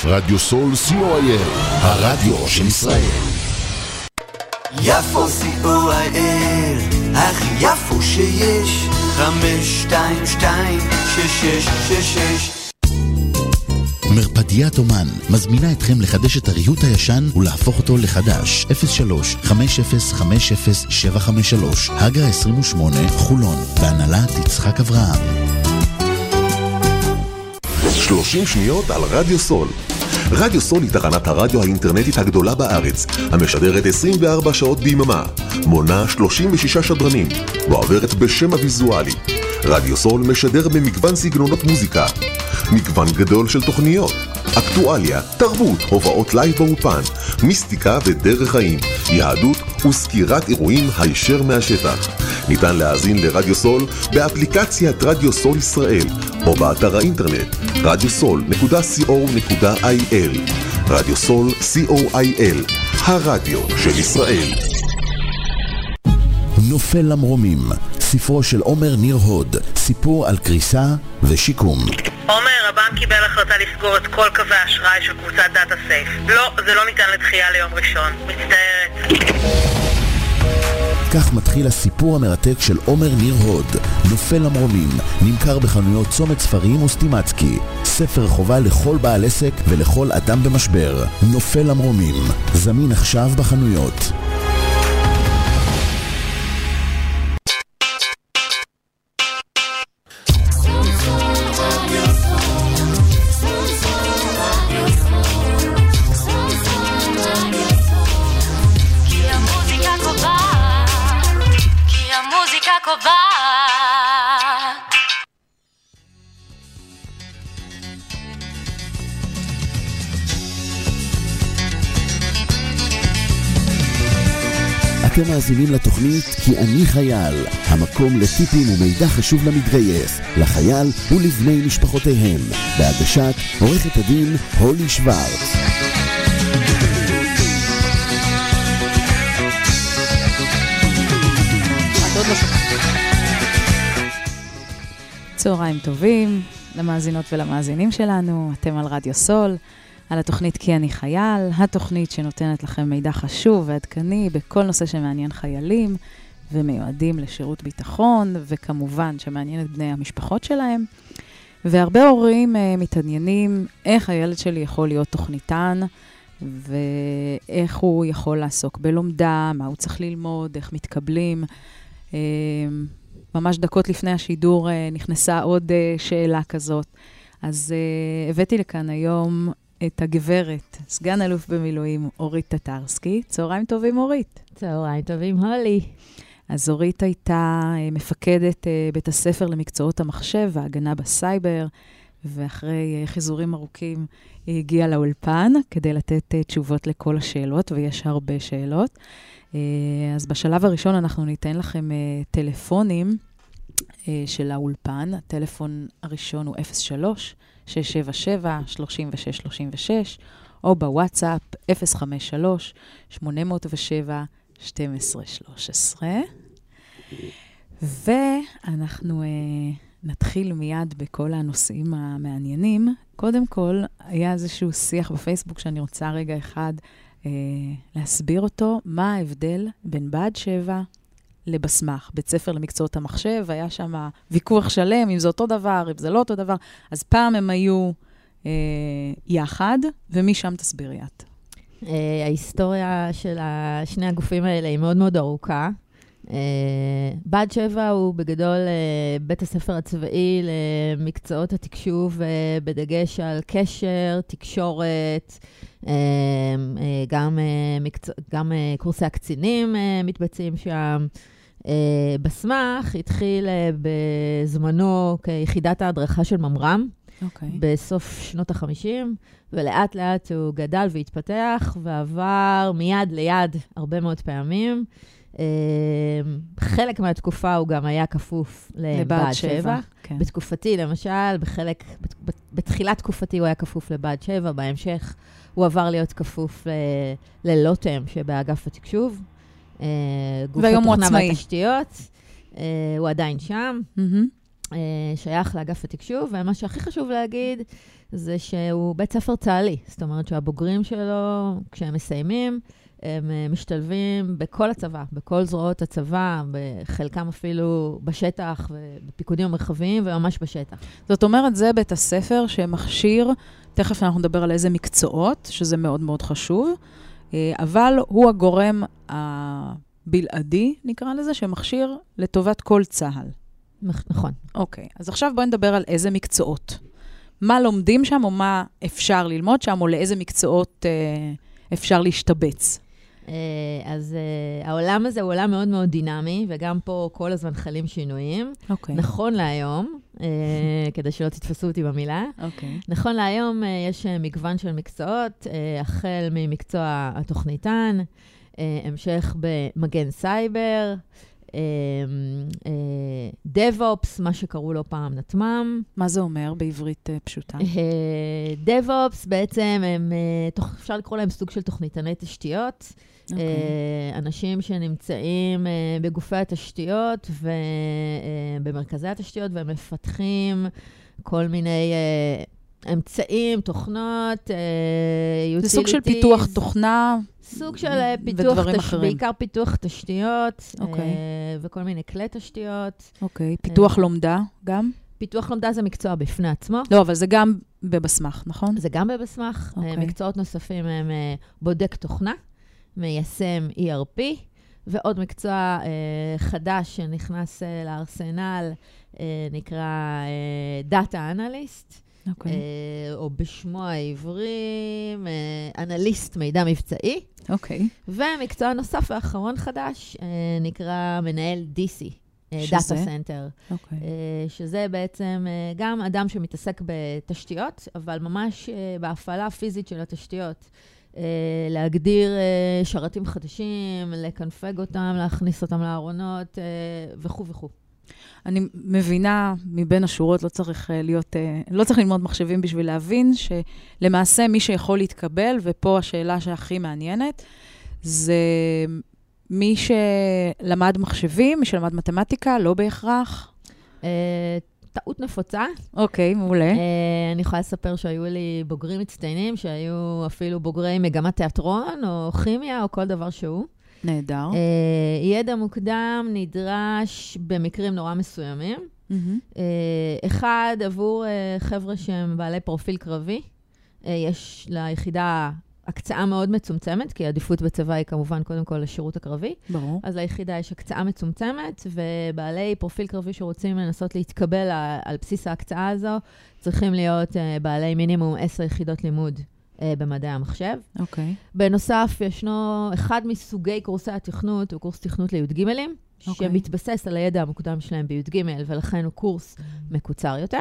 רדיו סול COIL, הרדיו של ישראל. יפו COIL, הכי יפו שיש, 522-6666. מרפדיית אומן מזמינה אתכם לחדש את הריהוט הישן ולהפוך אותו לחדש. 03-5050-753 הגה 28 חולון, בהנהלת יצחק אברהם. 30 שניות על רדיו סול. רדיו סול היא תחנת הרדיו האינטרנטית הגדולה בארץ, המשדרת 24 שעות ביממה, מונה 36 שדרנים, ועוברת בשם הוויזואלי. רדיו סול משדר במגוון סגנונות מוזיקה, מגוון גדול של תוכניות, אקטואליה, תרבות, הובאות לייב באופן, מיסטיקה ודרך חיים, יהדות וסקירת אירועים הישר מהשטח. ניתן להאזין לרדיו סול באפליקציית רדיו סול ישראל, או באתר האינטרנט radiosol.co.il. רדיו סול COIL, הרדיו של ישראל. נופל למרומים, ספרו של עומר ניר הוד, סיפור על קריסה ושיקום. עומר, הבנק קיבל החלטה לסגור את כל קווי האשראי של קבוצת דאטה סייף. לא, זה לא ניתן לדחייה ליום ראשון. מצטערת. כך מתחיל הסיפור המרתק של עומר ניר הוד, נופל למרומים, נמכר בחנויות צומת ספרים וסטימצקי. ספר חובה לכל בעל עסק ולכל אדם במשבר. נופל למרומים, זמין עכשיו בחנויות. אתם מאזינים לתוכנית כי אני חייל, המקום לטיפים ומידע חשוב למתגייס, לחייל ולבני משפחותיהם, בהגשת עורכת הדין הולי שוורץ. צהריים טובים למאזינות ולמאזינים שלנו, אתם על רדיו סול, על התוכנית כי אני חייל, התוכנית שנותנת לכם מידע חשוב ועדכני בכל נושא שמעניין חיילים ומיועדים לשירות ביטחון, וכמובן שמעניין את בני המשפחות שלהם. והרבה הורים מתעניינים איך הילד שלי יכול להיות תוכניתן, ואיך הוא יכול לעסוק בלומדה, מה הוא צריך ללמוד, איך מתקבלים. ממש דקות לפני השידור נכנסה עוד שאלה כזאת. אז הבאתי לכאן היום את הגברת, סגן אלוף במילואים, אורית טטרסקי. צהריים טובים, אורית. צהריים טובים, הולי. אז אורית הייתה מפקדת בית הספר למקצועות המחשב וההגנה בסייבר, ואחרי חיזורים ארוכים היא הגיעה לאולפן כדי לתת תשובות לכל השאלות, ויש הרבה שאלות. אז בשלב הראשון אנחנו ניתן לכם טלפונים של האולפן. הטלפון הראשון הוא 03-677-3636, או בוואטסאפ 053-807-1213. ואנחנו נתחיל מיד בכל הנושאים המעניינים. קודם כל, היה איזשהו שיח בפייסבוק שאני רוצה רגע אחד להסביר אותו. מה ההבדל בין בה"ד 7 לבסמך, בית ספר למקצועות המחשב? היה שם ויכוח שלם, אם זה אותו דבר, אם זה לא אותו דבר. אז פעם הם היו יחד, ומשם תסבירי את. ההיסטוריה של שני הגופים האלה היא מאוד מאוד ארוכה. בה"ד 7 הוא בגדול בית הספר הצבאי למקצועות התקשוב, בדגש על קשר, תקשורת, גם קורסי הקצינים מתבצעים שם. בסמך התחיל בזמנו כיחידת ההדרכה של ממר"ם, בסוף שנות ה-50, ולאט לאט הוא גדל והתפתח, ועבר מיד ליד הרבה מאוד פעמים. חלק מהתקופה הוא גם היה כפוף לבה"ד 7. כן. בתקופתי, למשל, בתחילת תקופתי הוא היה כפוף לבה"ד 7, בהמשך הוא עבר להיות כפוף ללוטם שבאגף התקשוב. והיום הוא עצמאי. והתשתיות, הוא עדיין שם. שייך לאגף התקשוב, ומה שהכי חשוב להגיד זה שהוא בית ספר צה"לי. זאת אומרת שהבוגרים שלו, כשהם מסיימים, הם משתלבים בכל הצבא, בכל זרועות הצבא, בחלקם אפילו בשטח, בפיקודים המרחביים וממש בשטח. זאת אומרת, זה בית הספר שמכשיר, תכף אנחנו נדבר על איזה מקצועות, שזה מאוד מאוד חשוב, אבל הוא הגורם הבלעדי, נקרא לזה, שמכשיר לטובת כל צה"ל. נכון. אוקיי, אז עכשיו בואי נדבר על איזה מקצועות. מה לומדים שם או מה אפשר ללמוד שם, או לאיזה מקצועות אפשר להשתבץ? אז העולם הזה הוא עולם מאוד מאוד דינמי, וגם פה כל הזמן חלים שינויים. נכון להיום, כדי שלא תתפסו אותי במילה. נכון להיום יש מגוון של מקצועות, החל ממקצוע התוכניתן, המשך במגן סייבר, DevOps, מה שקראו לו פעם נתמם. מה זה אומר בעברית פשוטה? DevOps בעצם, אפשר לקרוא להם סוג של תוכניתני תשתיות. אנשים שנמצאים בגופי התשתיות ובמרכזי התשתיות, והם מפתחים כל מיני אמצעים, תוכנות, זה סוג של פיתוח תוכנה סוג של פיתוח, בעיקר פיתוח תשתיות, וכל מיני כלי תשתיות. אוקיי, פיתוח לומדה גם? פיתוח לומדה זה מקצוע בפני עצמו. לא, אבל זה גם בבסמך, נכון? זה גם בבסמך. מקצועות נוספים הם בודק תוכנה, מיישם ERP, ועוד מקצוע חדש שנכנס לארסנל, נקרא Data Analyst. או בשמו העברי, אנליסט מידע מבצעי. ומקצוע נוסף ואחרון חדש, נקרא מנהל DC, Data Center. שזה בעצם גם אדם שמתעסק בתשתיות, אבל ממש בהפעלה הפיזית של התשתיות. להגדיר שרתים חדשים, לקנפג אותם, להכניס אותם לארונות וכו' וכו'. אני מבינה מבין השורות, לא צריך ללמוד מחשבים בשביל להבין שלמעשה מי שיכול להתקבל, ופה השאלה שהכי מעניינת, זה מי שלמד מחשבים, מי שלמד מתמטיקה, לא בהכרח. טעות נפוצה. אוקיי, מעולה. אני יכולה לספר שהיו לי בוגרים מצטיינים, שהיו אפילו בוגרי מגמת תיאטרון, או כימיה, או כל דבר שהוא. נהדר. ידע מוקדם נדרש במקרים נורא מסוימים. אחד, עבור חבר'ה שהם בעלי פרופיל קרבי, יש ליחידה הקצאה מאוד מצומצמת, כי העדיפות בצבא היא כמובן קודם כל לשירות הקרבי. ברור. אז ליחידה יש הקצאה מצומצמת, ובעלי פרופיל קרבי שרוצים לנסות להתקבל על בסיס ההקצאה הזו, צריכים להיות בעלי מינימום 10 יחידות לימוד. במדעי המחשב. בנוסף, ישנו אחד מסוגי קורסי התכנות, הוא קורס תכנות לי"ג, שמתבסס על הידע המוקדם שלהם בי"ג, ולכן הוא קורס מקוצר יותר.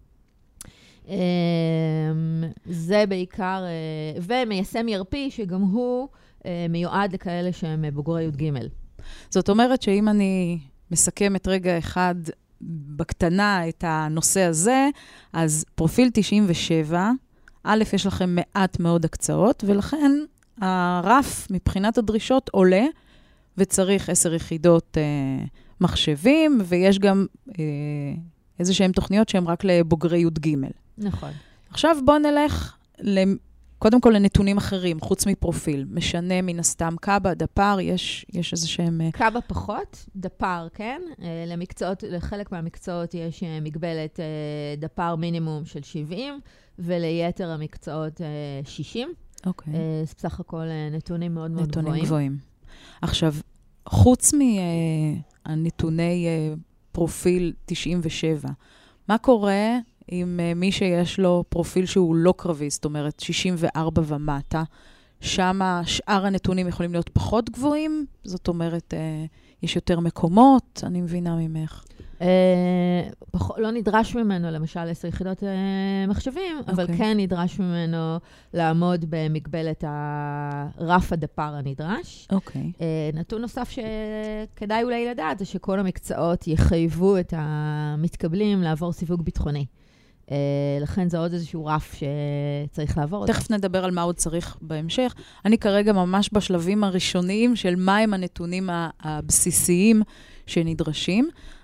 זה בעיקר, ומיישם ERP, שגם הוא מיועד לכאלה שהם בוגרי י"ג. זאת אומרת שאם אני מסכמת רגע אחד בקטנה את הנושא הזה, אז פרופיל 97, א', יש לכם מעט מאוד הקצאות, ולכן הרף מבחינת הדרישות עולה, וצריך 10 יחידות מחשבים, ויש גם איזה שהן תוכניות שהן רק לבוגרי י"ג. נכון. עכשיו בואו נלך קודם כל לנתונים אחרים, חוץ מפרופיל. משנה מן הסתם קאבה, דפר, יש איזה שהם... קאבה פחות, דפר, כן. לחלק מהמקצועות יש מגבלת דפר מינימום של 70, וליתר המקצועות 60. אוקיי. בסך הכל נתונים מאוד מאוד גבוהים. נתונים גבוהים. עכשיו, חוץ מהנתוני פרופיל 97, מה קורה עם מי שיש לו פרופיל שהוא לא קרבי, זאת אומרת 64 ומטה, שם שאר הנתונים יכולים להיות פחות גבוהים, זאת אומרת, יש יותר מקומות, אני מבינה ממך. לא נדרש ממנו, למשל, 10 יחידות מחשבים, אבל כן נדרש ממנו לעמוד במגבלת הרף הדפר הנדרש. נתון נוסף שכדאי אולי לדעת, זה שכל המקצועות יחייבו את המתקבלים לעבור סיווג ביטחוני. לכן זה עוד איזשהו רף שצריך לעבור אותו. תכף נדבר על מה עוד צריך בהמשך. אני כרגע ממש בשלבים הראשוניים של מהם הנתונים הבסיסיים שנדרשים.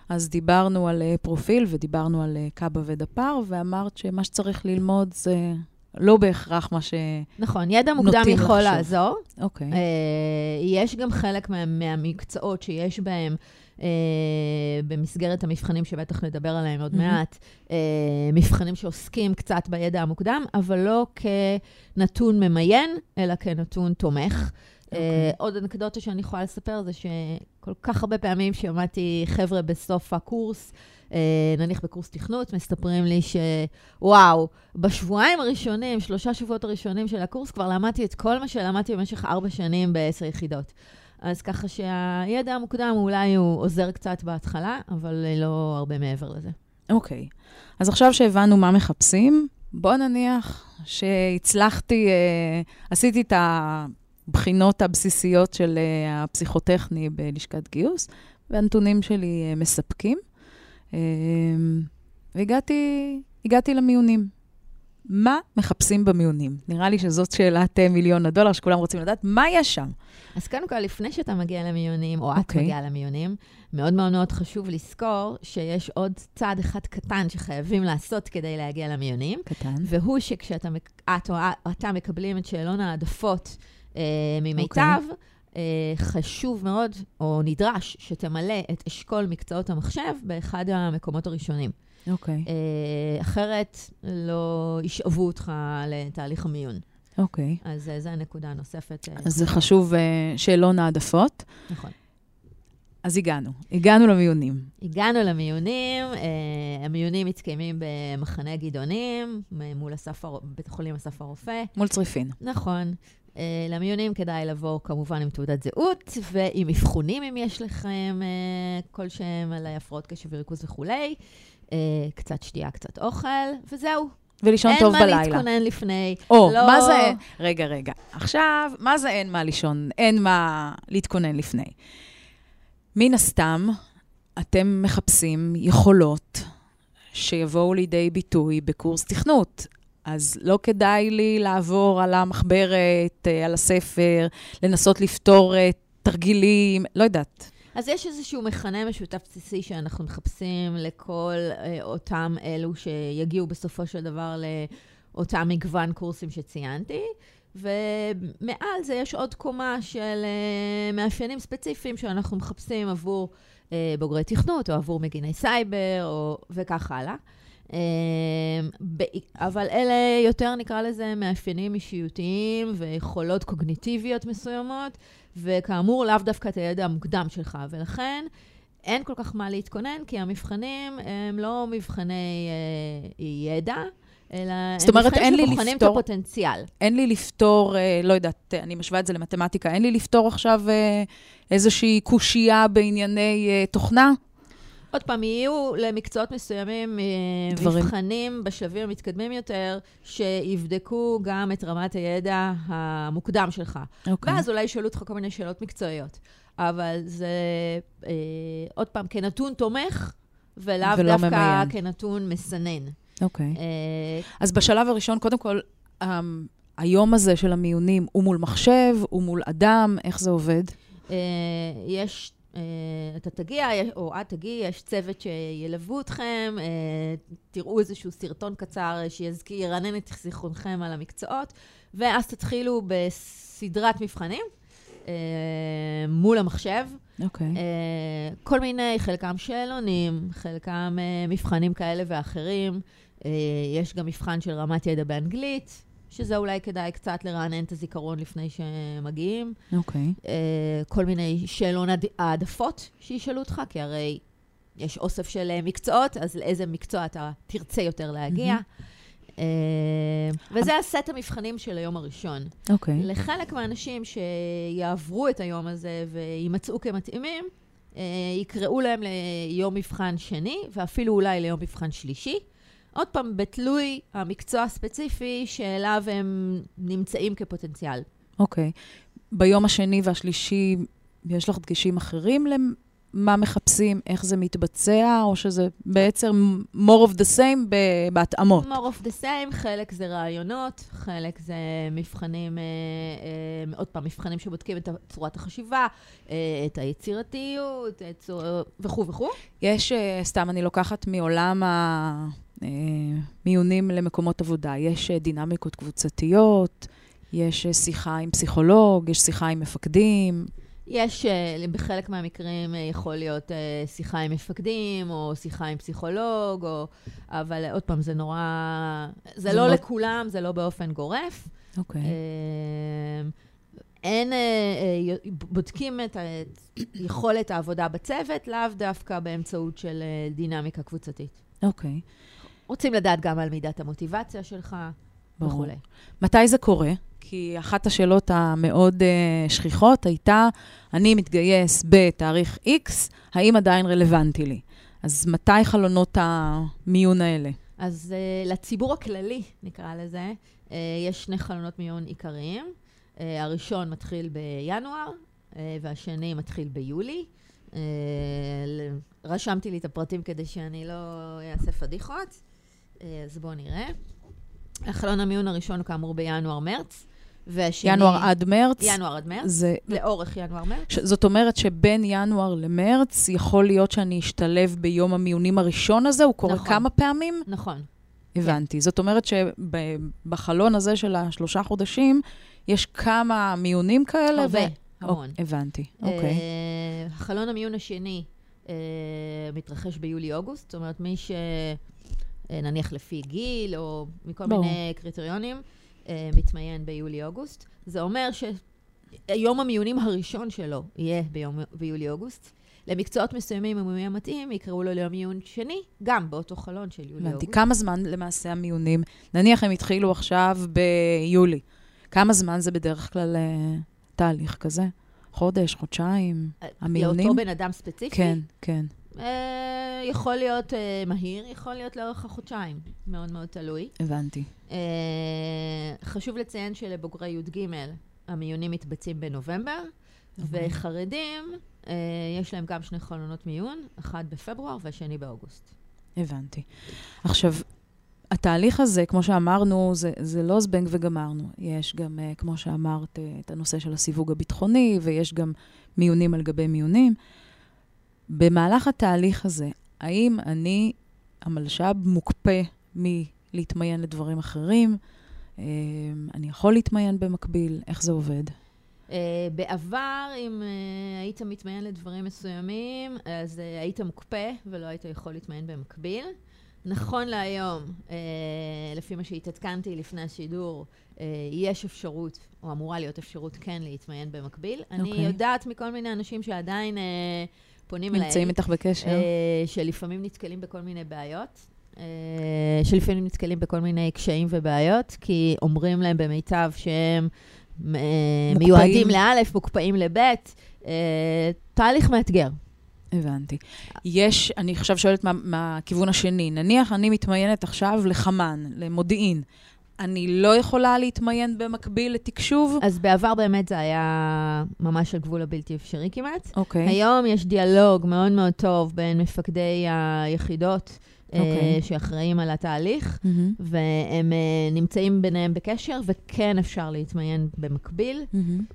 אז דיברנו על פרופיל ודיברנו על קאבה ודפר, ואמרת שמה שצריך ללמוד זה לא בהכרח מה נכון, ידע מוקדם יכול לעזור. אוקיי. יש גם חלק מהמקצועות שיש בהם, במסגרת המבחנים שבטח נדבר עליהם עוד מעט, מבחנים שעוסקים קצת בידע המוקדם, אבל לא כנתון ממיין, אלא כנתון תומך. עוד אנקדוטה שאני יכולה לספר זה שכל כך הרבה פעמים שמעתי חבר'ה בסוף הקורס, נניח בקורס תכנות, מספרים לי שוואו, בשבועיים הראשונים, 3 שבועות הראשונים של הקורס, כבר למדתי את כל מה שלמדתי במשך 4 שנים ב10 יחידות. אז ככה שהידע המוקדם אולי הוא עוזר קצת בהתחלה, אבל לא הרבה מעבר לזה. אוקיי. אז עכשיו שהבנו מה מחפשים, בוא נניח שהצלחתי, עשיתי את הבחינות הבסיסיות של הפסיכוטכני בלשכת גיוס, והנתונים שלי מספקים. והגעתי למיונים. מה מחפשים במיונים? נראה לי שזאת שאלת $1,000,000 שכולם רוצים לדעת. מה יש שם? אז קודם כל, לפני שאתה מגיע למיונים, או את מגיעה למיונים, מאוד מאוד מאוד חשוב לזכור שיש עוד צעד אחד קטן שחייבים לעשות כדי להגיע למיונים. קטן. והוא שכשאתה או אתה מקבלים את שאלון העדפות ממיטב, חשוב מאוד, או נדרש, שתמלא את אשכול מקצועות המחשב באחד המקומות הראשונים. אוקיי. אחרת לא ישאבו אותך לתהליך המיון. אוקיי. אז זו הנקודה הנוספת. אז זה חשוב שאלון העדפות. נכון. אז הגענו למיונים. הגענו למיונים, המיונים מתקיימים במחנה גדעונים, מול בית החולים אסף הרופא. מול צריפין. נכון. למיונים כדאי לבוא כמובן עם תעודת זהות, ועם אבחונים אם יש לכם כלשהם על הפרעות קשב וריכוז וכולי. קצת שתייה, קצת אוכל, וזהו. ולישון טוב בלילה. אין מה להתכונן לפני. מה זה? רגע. עכשיו, מה זה אין מה לישון? אין מה להתכונן לפני. מן הסתם, אתם מחפשים יכולות שיבואו לידי ביטוי בקורס תכנות. אז לא כדאי לי לעבור על המחברת, על הספר, לנסות לפתור תרגילים, לא יודעת. אז יש איזשהו מכנה משותף בסיסי שאנחנו מחפשים לכל אותם אלו שיגיעו בסופו של דבר לאותם מגוון קורסים שציינתי, ומעל זה יש עוד קומה של מאפיינים ספציפיים שאנחנו מחפשים עבור בוגרי תכנות, או עבור מגיני סייבר, וכך הלאה. אבל אלה יותר נקרא לזה מאפיינים אישיותיים ויכולות קוגניטיביות מסוימות, וכאמור לאו דווקא את הידע המוקדם שלך, ולכן אין כל כך מה להתכונן, כי המבחנים הם לא מבחני ידע, אלא הם מבחנים שבוחנים את הפוטנציאל. אין לי לפתור, לא יודעת, אני משווה את זה למתמטיקה, אין לי לפתור עכשיו איזושהי קושייה בענייני תוכנה? עוד פעם, יהיו למקצועות מסוימים מבחנים בשלבים המתקדמים יותר, שיבדקו גם את רמת הידע המוקדם שלך. ואז אולי ישאלו אותך כל מיני שאלות מקצועיות. אבל זה, עוד פעם, כנתון תומך, ולאו דווקא כנתון מסנן. אוקיי. אז בשלב הראשון, קודם כל, היום הזה של המיונים הוא מול מחשב, הוא מול אדם, איך זה עובד? יש... אתה תגיע, או את תגיע, יש צוות שילוו אתכם, תראו איזשהו סרטון קצר ירענן את זיכרונכם על המקצועות, ואז תתחילו בסדרת מבחנים מול המחשב. אוקיי. כל מיני, חלקם שאלונים, חלקם מבחנים כאלה ואחרים. יש גם מבחן של רמת ידע באנגלית, שזה אולי כדאי קצת לרענן את הזיכרון לפני שמגיעים. אוקיי. כל מיני שאלון העדפות שישאלו אותך, כי הרי יש אוסף של מקצועות, אז לאיזה מקצוע אתה תרצה יותר להגיע. וזה הסט המבחנים של היום הראשון. אוקיי. לחלק מהאנשים שיעברו את היום הזה וימצאו כמתאימים, יקראו להם ליום מבחן שני, ואפילו אולי ליום מבחן שלישי. עוד פעם, בתלוי המקצוע הספציפי שאליו הם נמצאים כפוטנציאל. אוקיי. ביום השני והשלישי, יש לך דגשים אחרים מה מחפשים, איך זה מתבצע, או שזה בעצם more of the same בהתאמות? more of the same, חלק זה רעיונות, חלק זה מבחנים, עוד פעם, מבחנים שבודקים את צורת החשיבה, את היצירתיות, וכו' וכו'. יש, סתם אני לוקחת מעולם המיונים למקומות עבודה, יש דינמיקות קבוצתיות, יש שיחה עם פסיכולוג, יש שיחה עם מפקדים. יש, בחלק מהמקרים יכול להיות שיחה עם מפקדים, או שיחה עם פסיכולוג, אבל עוד פעם, זה נורא, זה לא לכולם, זה לא באופן גורף. אוקיי. אין, בודקים את יכולת העבודה בצוות, לאו דווקא באמצעות של דינמיקה קבוצתית. אוקיי. רוצים לדעת גם על מידת המוטיבציה שלך, וכו'. מתי זה קורה? כי אחת השאלות המאוד שכיחות הייתה, אני מתגייס בתאריך X, האם עדיין רלוונטי לי? אז מתי חלונות המיון האלה? אז לציבור הכללי, נקרא לזה, יש שני חלונות מיון עיקריים. הראשון מתחיל בינואר, והשני מתחיל ביולי. רשמתי לי את הפרטים כדי שאני לא אעשה פדיחות. אז בואו נראה. החלון המיון הראשון הוא כאמור בינואר-מרץ. ינואר עד מרץ? ינואר עד מרץ, לאורך ינואר-מרץ. זאת אומרת שבין ינואר למרץ יכול להיות שאני אשתלב ביום המיונים הראשון הזה, הוא קורה כמה פעמים? נכון. הבנתי. זאת אומרת שבחלון הזה של 3 חודשים, יש כמה מיונים כאלה? הרבה, המון. הבנתי, אוקיי. החלון המיון השני מתרחש ביולי-אוגוסט, זאת אומרת מי שנניח לפי גיל או מכל מיני קריטריונים, מתמיין ביולי-אוגוסט. זה אומר שיום המיונים הראשון שלו יהיה ביולי-אוגוסט. למקצועות מסוימים, אם הוא יהיה מתאים, יקראו לו ליום מיון שני, גם באותו חלון של יולי-אוגוסט. כמה זמן למעשה המיונים? נניח הם התחילו עכשיו ביולי. כמה זמן זה בדרך כלל תהליך כזה? חודש, חודשיים, המיונים? לאותו בן אדם ספציפי? כן, כן. יכול להיות מהיר, יכול להיות לאורך החודשיים. מאוד מאוד תלוי. הבנתי. חשוב לציין שלבוגרי י"ג המיונים מתבצעים בנובמבר, וחרדים יש להם גם 2 חלונות מיון, אחד בפברואר והשני באוגוסט. הבנתי. עכשיו, התהליך הזה, כמו שאמרנו, זה לא זבנג וגמרנו. יש גם, כמו שאמרת, את הנושא של הסיווג הביטחוני, ויש גם מיונים על גבי מיונים. במהלך התהליך הזה, האם אני, המלש"ב, מוקפא מלהתמיין לדברים אחרים? אני יכול להתמיין במקביל? איך זה עובד? בעבר, אם היית מתמיין לדברים מסוימים, אז היית מוקפא ולא היית יכול להתמיין במקביל. נכון להיום, לפי מה שהתעדכנתי לפני השידור, יש אפשרות, או אמורה להיות אפשרות כן להתמיין במקביל. אני יודעת מכל מיני אנשים שעדיין פונים אליהם. נמצאים איתך בקשר. שלפעמים נתקלים בכל מיני בעיות. שלפעמים נתקלים בכל מיני קשיים ובעיות, כי אומרים להם במיטב שהם מיועדים לאלף, מוקפאים לבית. תהליך מאתגר. הבנתי. יש, אני עכשיו שואלת מהכיוון השני, נניח אני מתמיינת עכשיו לחמן, למודיעין. אני לא יכולה להתמיין במקביל לתקשוב? אז בעבר באמת זה היה ממש על גבול הבלתי אפשרי כמעט. אוקיי. היום יש דיאלוג מאוד מאוד טוב בין מפקדי היחידות שאחראים על התהליך, והם נמצאים ביניהם בקשר, וכן אפשר להתמיין במקביל.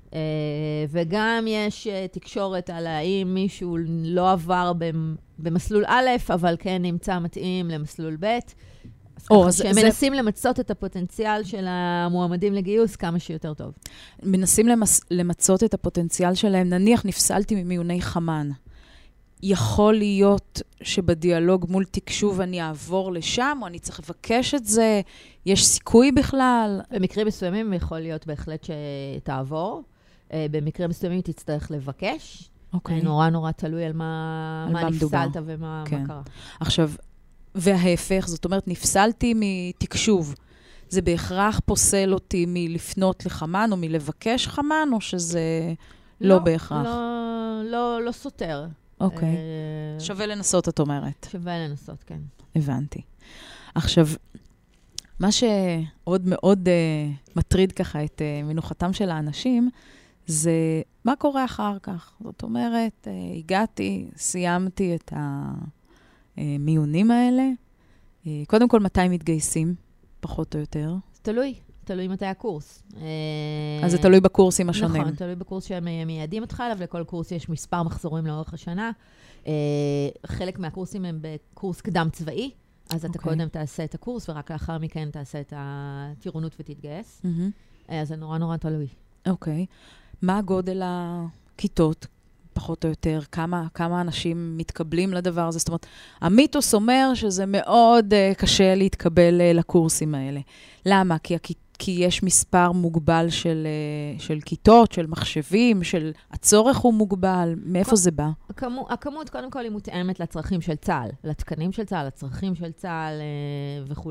וגם יש תקשורת על האם מישהו לא עבר במסלול א', אבל כן נמצא מתאים למסלול ב'. אז שהם מנסים למצות את הפוטנציאל של המועמדים לגיוס כמה שיותר טוב. מנסים למצות את הפוטנציאל שלהם. נניח נפסלתי ממיוני חמן. יכול להיות שבדיאלוג מול תקשוב אני אעבור לשם, או אני צריך לבקש את זה? יש סיכוי בכלל? במקרים מסוימים יכול להיות בהחלט שתעבור. במקרים מסוימים תצטרך לבקש. נורא נורא תלוי על מה נפסלת ומה קרה. עכשיו, וההפך, זאת אומרת, נפסלתי מתקשוב. זה בהכרח פוסל אותי מלפנות לחמן, או מלבקש חמן, או שזה לא בהכרח? לא סותר. אוקיי. שווה לנסות, את אומרת. שווה לנסות, כן. הבנתי. עכשיו, מה שעוד מאוד מטריד ככה את מנוחתם של האנשים, זה מה קורה אחר כך. זאת אומרת, הגעתי, סיימתי את המיונים האלה. קודם כל, מתי מתגייסים, פחות או יותר? תלוי מתי הקורס. אז זה תלוי בקורסים השונים. נכון, תלוי בקורס שהם מייעדים אותך אליו, לכל קורס יש מספר מחזורים לאורך השנה. חלק מהקורסים הם בקורס קדם צבאי, אז אתה קודם תעשה את הקורס, ורק לאחר מכן תעשה את הטירונות ותתגייס. אז זה נורא נורא תלוי. אוקיי. מה הגודל הכיתות, פחות או יותר? כמה אנשים מתקבלים לדבר הזה? זאת אומרת, המיתוס אומר שזה מאוד קשה להתקבל לקורסים האלה. למה? כי יש מספר מוגבל של כיתות, של מחשבים, של הצורך הוא מוגבל. מאיפה זה בא? הכמות, קודם כל, היא מותאמת לצרכים של צה"ל, לתקנים של צה"ל, לצרכים של צה"ל וכו'.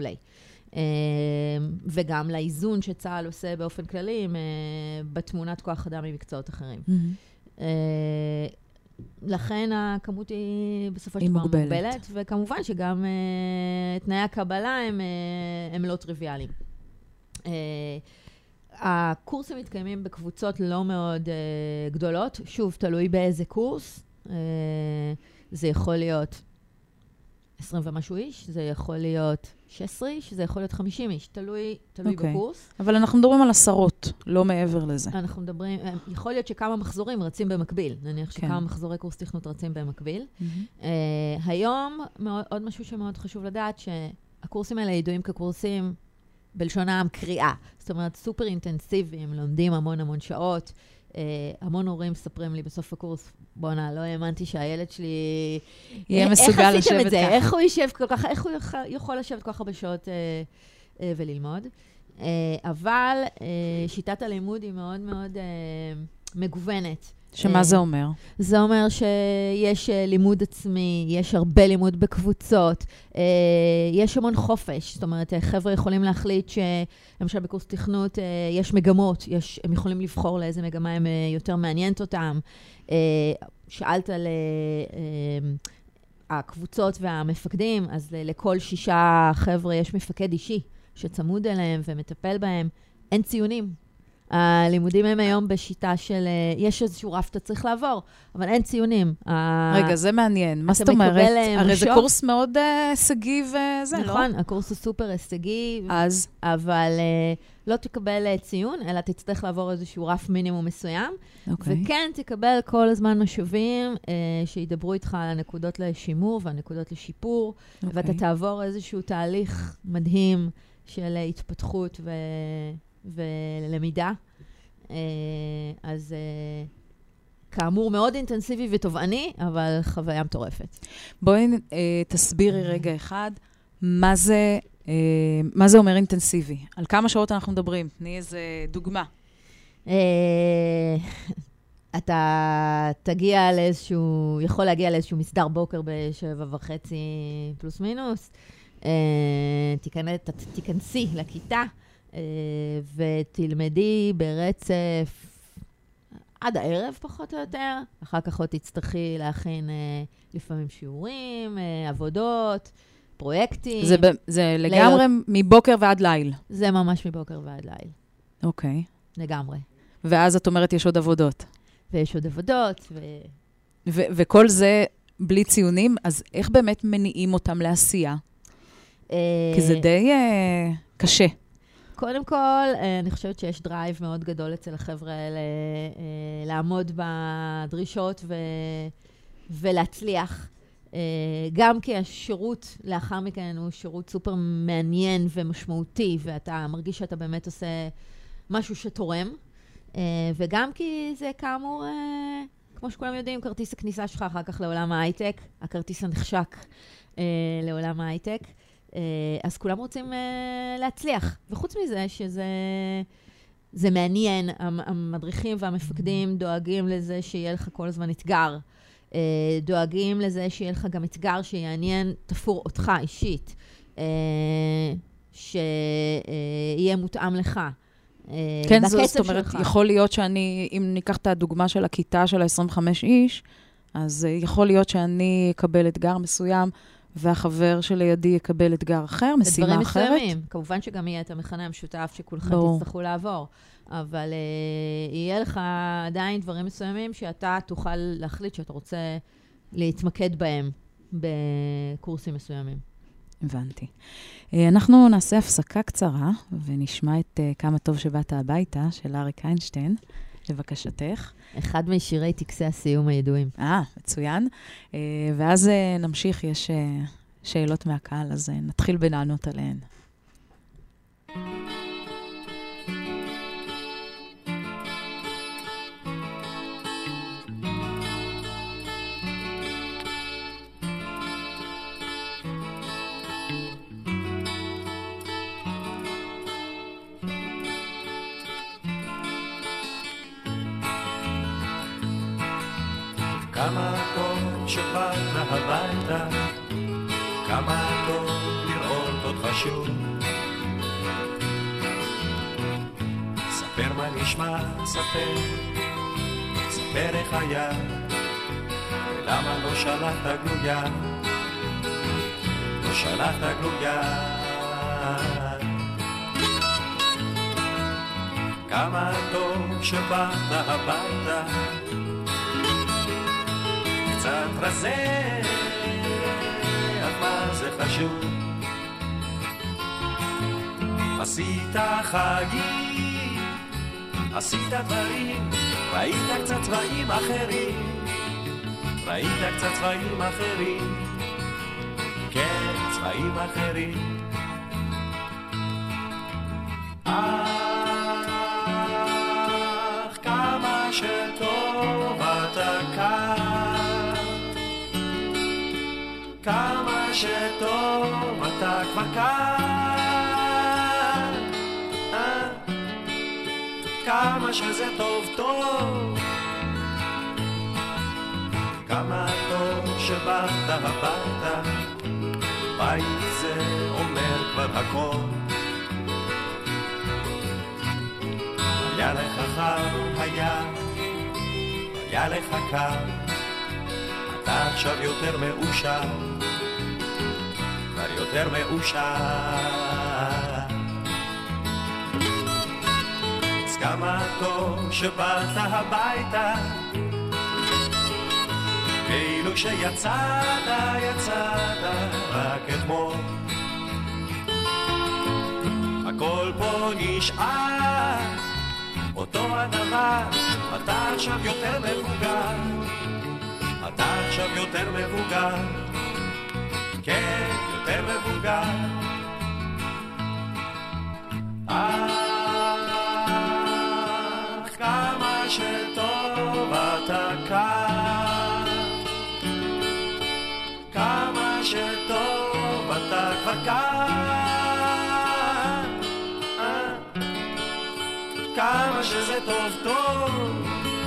וגם לאיזון שצה"ל עושה באופן כללי בתמונת כוח אדם ממקצועות אחרים. לכן הכמות היא בסופו של דבר מוגבלת, וכמובן שגם תנאי הקבלה הם לא טריוויאליים. הקורסים מתקיימים בקבוצות לא מאוד גדולות, שוב, תלוי באיזה קורס. זה יכול להיות 20 ומשהו איש, זה יכול להיות 16 איש, זה יכול להיות 50 איש, תלוי בקורס. אבל אנחנו מדברים על עשרות, לא מעבר לזה. אנחנו מדברים, יכול להיות שכמה מחזורים רצים במקביל, נניח שכמה מחזורי קורס תכנות רצים במקביל. היום, עוד משהו שמאוד חשוב לדעת, שהקורסים האלה ידועים כקורסים בלשון העם קריאה. זאת אומרת, סופר אינטנסיביים, לומדים המון שעות. המון הורים מספרים לי בסוף הקורס, בונה, לא האמנתי שהילד שלי יהיה מסוגל לשבת ככה. איך עשיתם את זה? איך הוא יישב כל כך, איך הוא יכול לשבת כל כך הרבה שעות וללמוד? אבל שיטת הלימוד היא מאוד מאוד מגוונת. שמה זה אומר? זה אומר שיש לימוד עצמי, יש הרבה לימוד בקבוצות, יש המון חופש. זאת אומרת, חבר'ה יכולים להחליט שלמשל בקורס תכנות יש מגמות, הם יכולים לבחור לאיזה מגמה הם יותר מעניינת אותם. שאלת על הקבוצות והמפקדים, אז לכל 6 חבר'ה יש מפקד אישי שצמוד אליהם ומטפל בהם. אין ציונים. הלימודים הם היום בשיטה של, יש איזשהו רף אתה צריך לעבור, אבל אין ציונים. רגע, זה מעניין. מה זאת אומרת? הרי זה קורס מאוד הישגי וזה, לא? נכון, הקורס הוא סופר הישגי, אבל לא תקבל ציון, אלא תצטרך לעבור איזשהו רף מינימום מסוים, וכן תקבל כל הזמן משאבים שידברו איתך על הנקודות לשימור והנקודות לשיפור, ואתה תעבור איזשהו תהליך מדהים של התפתחות ולמידה. אז כאמור, מאוד אינטנסיבי ותובעני, אבל חוויה מטורפת. בואי תסבירי רגע אחד, מה זה אומר אינטנסיבי? על כמה שעות אנחנו מדברים? תני איזה דוגמה. אתה תגיע לאיזשהו, יכול להגיע לאיזשהו מסדר בוקר ב7:30 פלוס מינוס, תיכנסי לכיתה, ותלמדי ברצף עד הערב פחות או יותר. אחר כך עוד תצטרכי להכין לפעמים שיעורים, עבודות, פרויקטים. זה לגמרי מבוקר ועד ליל. זה ממש מבוקר ועד ליל. אוקיי. לגמרי. ואז את אומרת יש עוד עבודות. ויש עוד עבודות. וכל זה בלי ציונים, אז איך באמת מניעים אותם לעשייה? כי זה די קשה. קודם כל, אני חושבת שיש דרייב מאוד גדול אצל החבר'ה האלה לעמוד בדרישות ולהצליח. גם כי השירות לאחר מכן הוא שירות סופר מעניין ומשמעותי, ואתה מרגיש שאתה באמת עושה משהו שתורם. וגם כי זה כאמור, כמו שכולם יודעים, כרטיס הכניסה שלך אחר כך לעולם ההייטק, הכרטיס הנחשק לעולם ההייטק. אז כולם רוצים להצליח. וחוץ מזה שזה מעניין, המדריכים והמפקדים דואגים לזה שיהיה לך כל הזמן אתגר. דואגים לזה שיהיה לך גם אתגר שיעניין תפור אותך אישית, שיהיה מותאם לך. כן, זאת אומרת, יכול להיות שאני, אם ניקח את הדוגמה של הכיתה של ה-25 איש, אז יכול להיות שאני אקבל אתגר מסוים, והחבר שלידי יקבל אתגר אחר, משימה אחרת. דברים מסוימים. כמובן שגם יהיה את המכנה המשותף שכולכם תצטרכו לעבור. אבל יהיה לך עדיין דברים מסוימים שאתה תוכל להחליט שאתה רוצה להתמקד בהם בקורסים מסוימים. הבנתי. אנחנו נעשה הפסקה קצרה, ונשמע את כמה טוב שבאת הביתה, של אריק איינשטיין, לבקשתך. אחד משירי טקסי הסיום הידועים. מצוין. ואז נמשיך, יש שאלות מהקהל, אז נתחיל בנענות עליהן. כמה טוב שבאת הביתה, כמה טוב לראות אותך שוב. ספר מה נשמע, ספר איך היה, ולמה לא שלחת גלויה, לא שלחת גלויה. כמה טוב שבאת הביתה, קצת רזה, אך מה זה חשוב? עשית חגים, עשית דברים, ראית קצת צבעים אחרים, ראית קצת צבעים אחרים, כן, צבעים אחרים. אך כמה שטוב אתה כאן, כמה שטוב אתה כבר כאן, כמה שזה טוב טוב, כמה טוב שבאת הביתה, בית זה אומר כבר הכל. היה לך חם, היה לך קר, אתה עכשיו יותר מאושר, כבר יותר מאושר. אז כמה טוב שבאת הביתה, כאילו שיצאת רק אתמול. הכל פה נשאר אותו הדבר, אתה עכשיו יותר מבוגר, אתה עכשיו יותר מבוגר, כן, יותר מבוגר. אך כמה שטוב אתה כאן, כמה שטוב אתה כבר כאן, כמה שזה טוב טוב.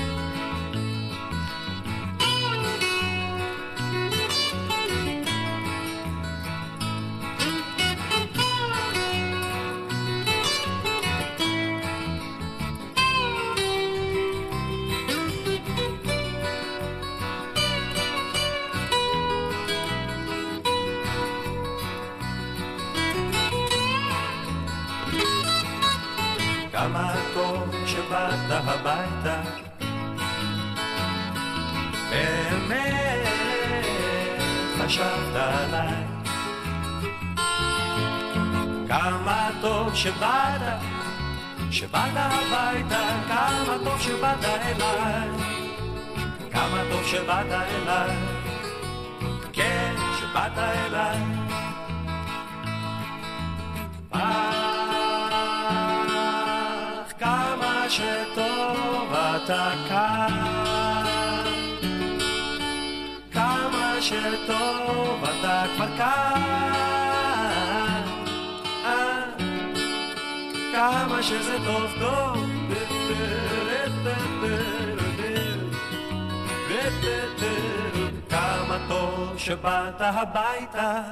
כמה טוב שבאת הביתה, באמת חשבת עליי. כמה טוב שבאת הביתה, כמה טוב שבאת אליי, כמה טוב שבאת אליי, כן, שבאת אליי. כמה שטוב אתה כאן, כמה שטוב אתה כבר כאן, כמה שזה טוב טוב, כמה טוב שבאת הביתה.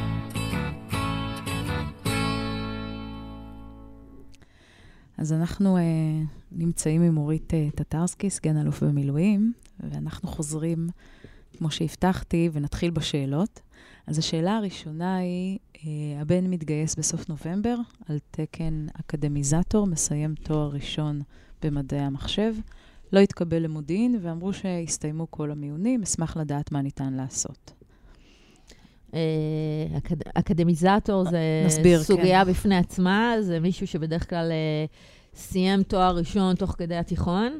אז אנחנו נמצאים עם אורית טטרסקי, סגן אלוף במילואים, ואנחנו חוזרים, כמו שהבטחתי, ונתחיל בשאלות. אז השאלה הראשונה היא, הבן מתגייס בסוף נובמבר, על תקן אקדמיזטור, מסיים תואר ראשון במדעי המחשב, לא התקבל למודיעין, ואמרו שהסתיימו כל המיונים, אשמח לדעת מה ניתן לעשות. אקדמיזטור זה נסביר, סוגיה כן. בפני עצמה, זה מישהו שבדרך כלל סיים תואר ראשון תוך כדי התיכון,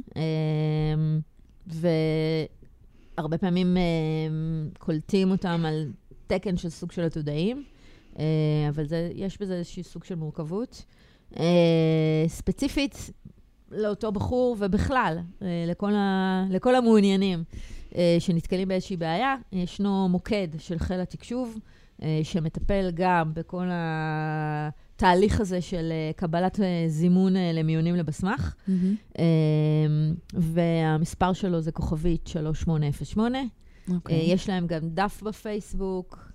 והרבה פעמים קולטים אותם על תקן של סוג של עתודאים, אבל יש בזה איזושהי סוג של מורכבות. ספציפית לאותו בחור ובכלל, לכל המעוניינים שנתקלים באיזושהי בעיה, ישנו מוקד של חיל התקשוב, שמטפל גם בכל התהליך הזה של קבלת זימון למיונים לבסמך, והמספר שלו זה כוכבית 3808. יש להם גם דף בפייסבוק,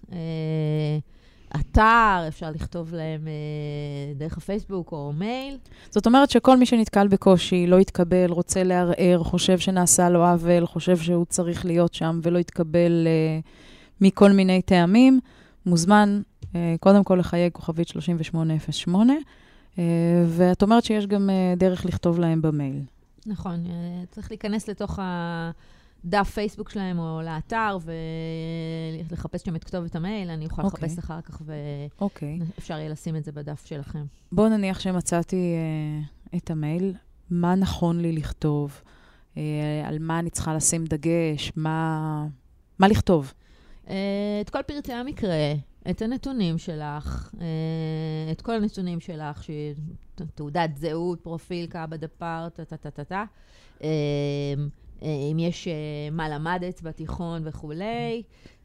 אתר, אפשר לכתוב להם דרך הפייסבוק או מייל. זאת אומרת שכל מי שנתקל בקושי, לא יתקבל, רוצה לערער, חושב שנעשה לו עוול, חושב שהוא צריך להיות שם ולא יתקבל מכל מיני טעמים, מוזמן קודם כל לחייג כוכבית 3808, ואת אומרת שיש גם דרך לכתוב להם במייל. נכון, צריך להיכנס לתוך דף פייסבוק שלהם או לאתר, ולחפש שם את כתובת המייל, אני אוכל לחפש אחר כך, ואפשר יהיה לשים את זה בדף שלכם. בואו נניח שמצאתי את המייל, מה נכון לי לכתוב, על מה אני צריכה לשים דגש, מה לכתוב? את כל פרטי המקרה, את הנתונים שלך, את כל הנתונים שלך, תעודת זהות, פרופיל, כמה דפר, טה. אם יש מה למדת בתיכון וכולי,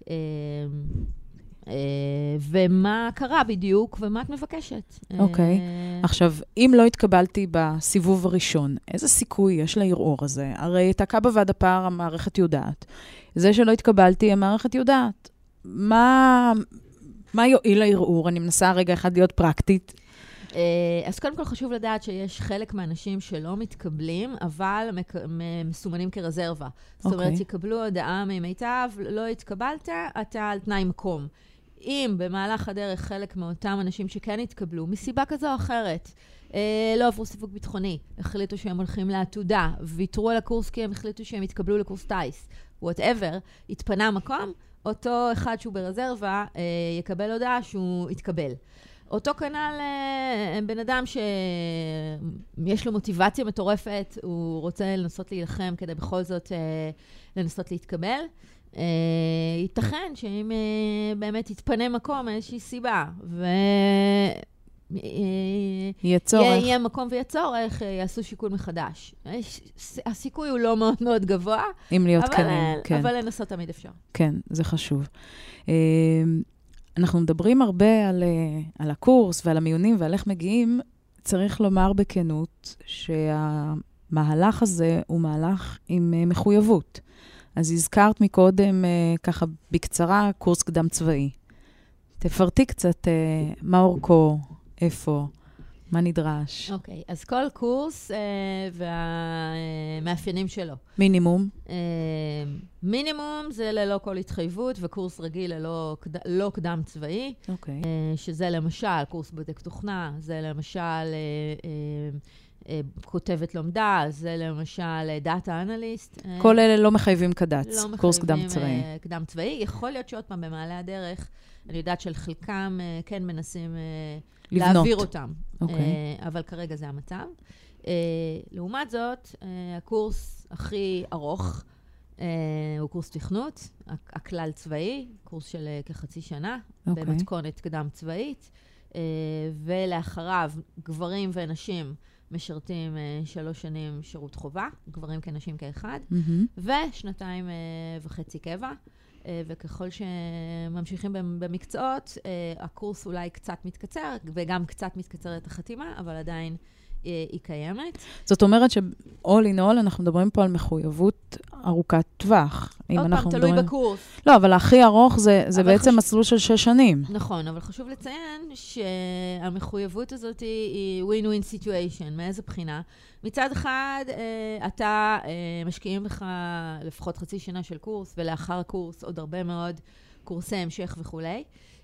ומה קרה בדיוק, ומה את מבקשת. אוקיי. עכשיו, אם לא התקבלתי בסיבוב הראשון, איזה סיכוי יש לערעור הזה? הרי את הקב"א והדפ"ר המערכת יודעת. זה שלא התקבלתי, המערכת יודעת. מה יועיל לערעור? אני מנסה רגע אחד להיות פרקטית. אז קודם כל חשוב לדעת שיש חלק מהאנשים שלא מתקבלים, אבל מסומנים כרזרבה. זאת אומרת, יקבלו הודעה ממיטב, לא התקבלת, אתה על תנאי מקום. אם במהלך הדרך חלק מאותם אנשים שכן התקבלו, מסיבה כזו או אחרת, לא עברו סיווג ביטחוני, החליטו שהם הולכים לעתודה, ויתרו על הקורס כי הם החליטו שהם התקבלו לקורס טייס, whatever, התפנה מקום, אותו אחד שהוא ברזרבה יקבל הודעה שהוא התקבל. אותו כנ"ל, בן אדם שיש לו מוטיבציה מטורפת, הוא רוצה לנסות להילחם כדי בכל זאת לנסות להתקבל. ייתכן שאם באמת יתפנה מקום, איזושהי סיבה, יהיה מקום ויהיה צורך, יעשו שיקול מחדש. הסיכוי הוא לא מאוד מאוד גבוה, אם להיות קנים, כן. אבל לנסות תמיד אפשר. כן, זה חשוב. אנחנו מדברים הרבה על הקורס ועל המיונים ועל איך מגיעים. צריך לומר בכנות שהמהלך הזה הוא מהלך עם מחויבות. אז הזכרת מקודם ככה בקצרה קורס קדם צבאי. תפרטי קצת מה אורכו, איפה, מה נדרש. אוקיי, אז כל קורס והמאפיינים שלו. מינימום? מינימום זה ללא כל התחייבות, וקורס רגיל לא קדם צבאי, שזה למשל קורס בודק תוכנה, זה למשל כותבת לומדה, זה למשל דאטה אנליסט. כל אלה לא מחייבים קד"צ, קורס קדם צבאי. לא מחייבים קדם צבאי. יכול להיות שעוד פעם במעלה הדרך, אני יודעת של חלקם כן מנסים להעביר אותם, אבל כרגע זה המצב. לעומת זאת, הקורס הכי ארוך הוא קורס תכנות, הכלל צבאי, קורס של כחצי שנה, במתכונת קדם צבאית, ולאחריו גברים ונשים משרתים 3 שנים שירות חובה, גברים כנשים כאחד, ושנתיים וחצי קבע. וככל שממשיכים במקצועות, הקורס אולי קצת מתקצר, וגם קצת מתקצרת החתימה, אבל עדיין היא קיימת. זאת אומרת ש-all in all, אנחנו מדברים פה על מחויבות ארוכת טווח. עוד פעם, תלוי בקורס. לא, אבל הכי ארוך זה בעצם מסלול של 6 שנים. נכון, אבל חשוב לציין שהמחויבות הזאת היא win-win situation. מאיזה בחינה? מצד אחד, אתה משקיעים לך לפחות חצי שנה של קורס, ולאחר הקורס עוד הרבה מאוד קורסי המשך וכולי.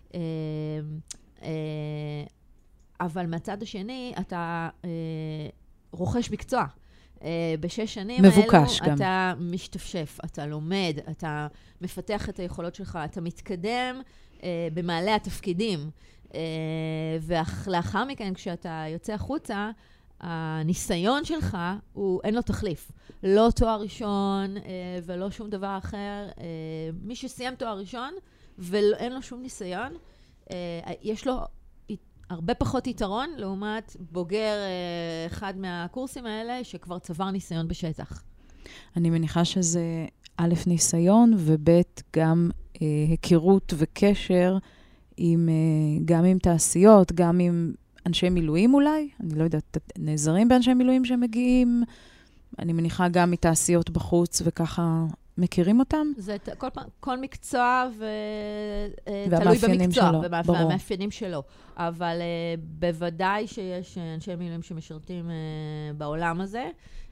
אבל מהצד השני, אתה רוכש מקצוע. בשש שנים האלו, אתה משתפשף, אתה לומד, אתה מפתח את היכולות שלך, אתה מתקדם במעלה התפקידים. ולאחר מכן, כשאתה יוצא החוצה, הניסיון שלך, אין לו תחליף. לא תואר ראשון ולא שום דבר אחר. מי שסיים תואר ראשון ואין לו שום ניסיון, יש לו הרבה פחות יתרון, לעומת בוגר אחד מהקורסים האלה, שכבר צבר ניסיון בשטח. אני מניחה שזה א' ניסיון, וב' גם היכרות וקשר, גם עם תעשיות, גם עם אנשי מילואים אולי. אני לא יודעת, נעזרים באנשי מילואים שמגיעים, אני מניחה גם מתעשיות בחוץ, וככה מכירים אותם? זה כל מקצוע תלוי במקצוע, והמאפיינים שלו. אבל בוודאי שיש אנשי מילואים שמשרתים בעולם הזה.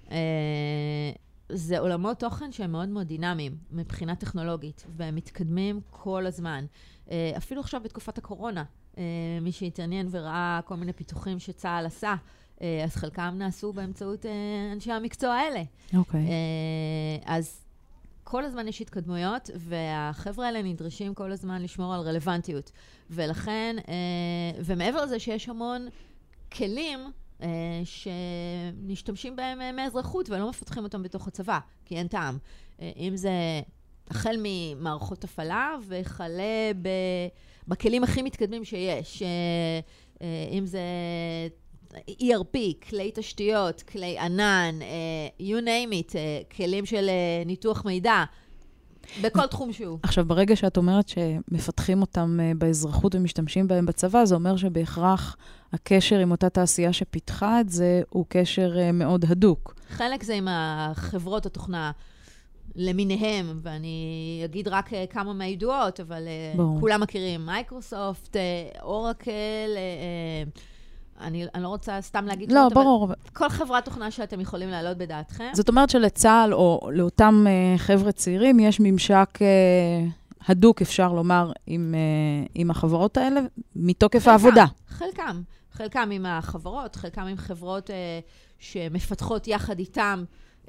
זה עולמות תוכן שהם מאוד מאוד דינמיים, מבחינה טכנולוגית, והם מתקדמים כל הזמן. אפילו עכשיו בתקופת הקורונה, מי שהתעניין וראה כל מיני פיתוחים שצה"ל עשה, אז חלקם נעשו באמצעות אנשי המקצוע האלה. אוקיי. אז כל הזמן יש התקדמויות, והחבר'ה האלה נדרשים כל הזמן לשמור על רלוונטיות. ולכן, ומעבר לזה שיש המון כלים שנשתמשים בהם מאזרחות, ולא מפתחים אותם בתוך הצבא, כי אין טעם. אם זה החל ממערכות הפעלה, וכלה בכלים הכי מתקדמים שיש. אם זה ERP, כלי תשתיות, כלי ענן, you name it, כלים של ניתוח מידע, בכל תחום שהוא. עכשיו, ברגע שאת אומרת שמפתחים אותם באזרחות ומשתמשים בהם בצבא, זה אומר שבהכרח הקשר עם אותה תעשייה שפיתחה את זה, הוא קשר מאוד הדוק. חלק זה עם החברות התוכנה למיניהם, ואני אגיד רק כמה מהידועות, אבל כולם מכירים, מייקרוסופט, אורקל, אני לא רוצה סתם להגיד... לא, ברור. כל חברת תוכנה שאתם יכולים להעלות בדעתכם. זאת אומרת שלצה"ל או לאותם חבר'ה צעירים יש ממשק הדוק, אפשר לומר, עם החברות האלה, מתוקף העבודה. חלקם עם החברות, חלקם עם חברות שמפתחות יחד איתם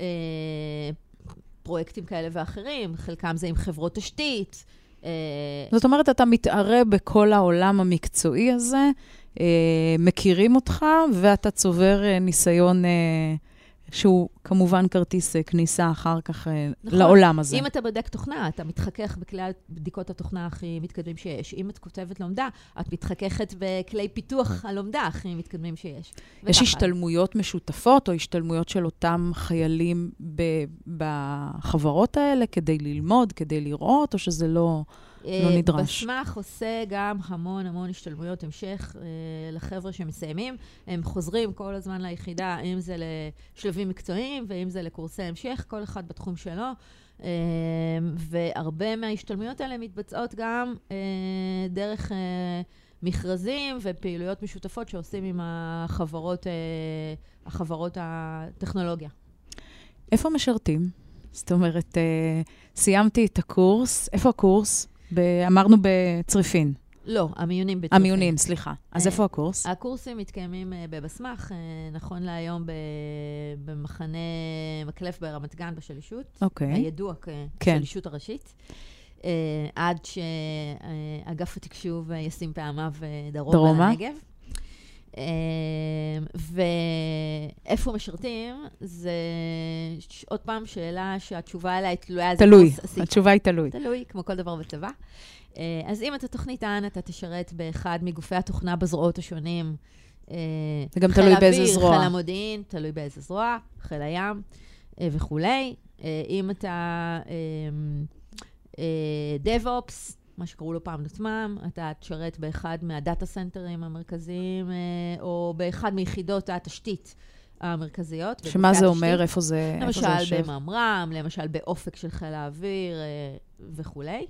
פרויקטים כאלה ואחרים, חלקם זה עם חברות תשתית. זאת אומרת, אתה מתערה בכל העולם המקצועי הזה, מכירים אותך, ואתה צובר ניסיון שהוא כמובן כרטיס כניסה אחר כך נכון. לעולם הזה. אם אתה בודק תוכנה, אתה מתחכך בכלי בדיקות התוכנה הכי מתקדמים שיש. אם את כותבת לומדה, את מתחככת בכלי פיתוח הלומדה הכי מתקדמים שיש. יש השתלמויות משותפות, או השתלמויות של אותם חיילים בחברות האלה, כדי ללמוד, כדי לראות, או שזה לא נדרש? בסמך עושה גם המון השתלמויות המשך לחבר'ה שמסיימים. הם חוזרים כל הזמן ליחידה, אם זה לשלבים מקצועיים, ואם זה לקורסי המשך, כל אחד בתחום שלו. והרבה מההשתלמויות האלה מתבצעות גם דרך מכרזים ופעילויות משותפות שעושים עם החברות הטכנולוגיה. איפה משרתים? זאת אומרת, סיימתי את הקורס. איפה הקורס? אמרנו בצריפין. לא, המיונים בצריפין. המיונים, סליחה. אז איפה הקורס? הקורסים מתקיימים בבסמך, נכון להיום במחנה מקלף ברמת גן בשלישות. אוקיי. הידוע כשלישות הראשית. עד שאגף התקשוב ישים פעמיו דרומה לנגב. ואיפה משרתים, זה עוד פעם שאלה שהתשובה עליה היא תלויה. תלוי, התשובה היא תלוי. תלוי, כמו כל דבר בצבא. אז אם אתה תוכניתן, אתה תשרת באחד מגופי התוכנה בזרועות השונים. זה גם תלוי באיזה זרוע. חיל המודיעין, תלוי באיזה זרוע, חיל הים וכולי. אם אתה DevOps, מה שקראו לו פעם עצמם, אתה תשרת באחד מהדאטה סנטרים המרכזיים, או באחד מיחידות התשתית המרכזיות. שמה זה אומר? איפה זה למשל בממר"ם, למשל באופק של חיל האוויר וכולי.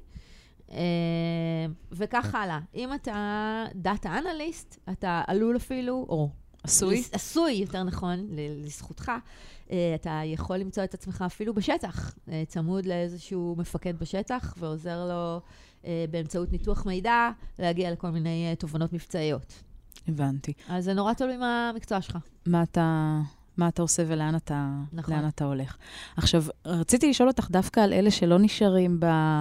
וכך הלאה. אם אתה דאטה אנליסט, אתה עלול אפילו, או עשוי? עשוי, יותר נכון, לזכותך. אתה יכול למצוא את עצמך אפילו בשטח, צמוד לאיזשהו מפקד בשטח, ועוזר לו באמצעות ניתוח מידע להגיע לכל מיני תובנות מבצעיות. הבנתי. אז זה נורא תלוי מה המקצוע שלך. מה אתה עושה ולאן אתה הולך. עכשיו, רציתי לשאול אותך דווקא על אלה שלא נשארים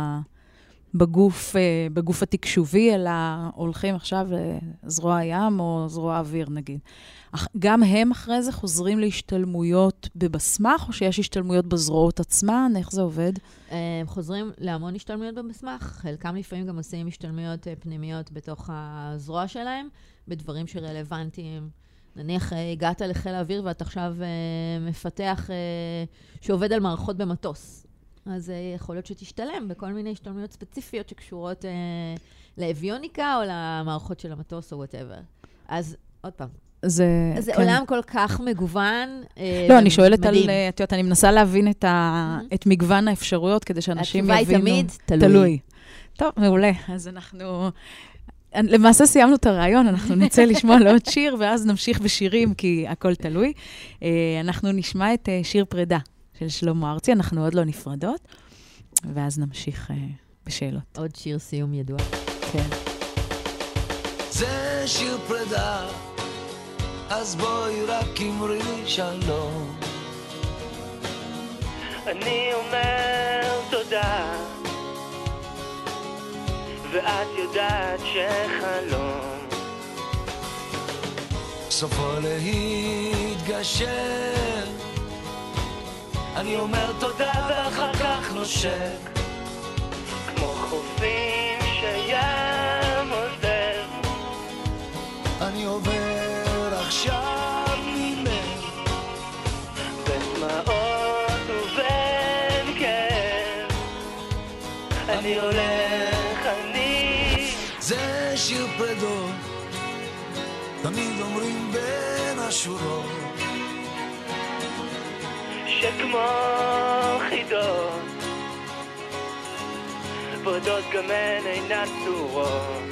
בגוף התקשובי, אלא הולכים עכשיו לזרוע הים או זרוע אוויר, נגיד. גם הם אחרי זה חוזרים להשתלמויות בבסמך, או שיש השתלמויות בזרועות עצמן? איך זה עובד? הם חוזרים להמון השתלמויות בבסמך. חלקם לפעמים גם עושים השתלמויות פנימיות בתוך הזרוע שלהם, בדברים שרלוונטיים. נניח, הגעת לחיל האוויר ואתה עכשיו מפתח שעובד על מערכות במטוס. אז יכול להיות שתשתלם בכל מיני השתלמויות ספציפיות שקשורות לאביוניקה או למערכות של המטוס או whatever. אז עוד פעם. זה עולם כל כך מגוון. לא, אני שואלת על, את יודעת, אני מנסה להבין את מגוון האפשרויות כדי שאנשים יבינו. התשובה היא תמיד תלוי. טוב, מעולה. אז אנחנו... למעשה סיימנו את הרעיון, אנחנו נצא לשמוע לעוד שיר, ואז נמשיך בשירים, כי הכל תלוי. אנחנו נשמע את שיר פרידה של שלמה ארצי, אנחנו עוד לא נפרדות, ואז נמשיך בשאלות. עוד שיר סיום ידוע. כן. זה שיר פרידה, אז בואי רק אמרי שלום. אני אומר תודה, ואת יודעת שחלום סופו להתגשר. אני אומר תודה ואחר כך נושק, כמו חופים שים עוזר. אני עובר עכשיו ממך בדמעות ובין כאב. אני הולך, זה שיר פרדות, תמיד אומרים בין השורות, שכמו חידות בודות גם הן אינן צורות.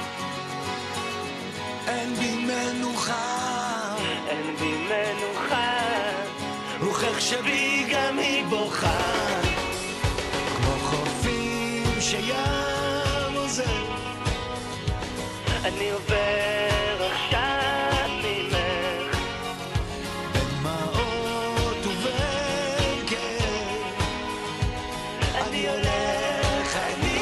אין בי מנוחה, אין בי מנוחה, רוחך שבי גם היא בוכה, כמו חופים שים עוזר. אני עובר עכשיו ממך בדמעות ובין כאב. אני הולך,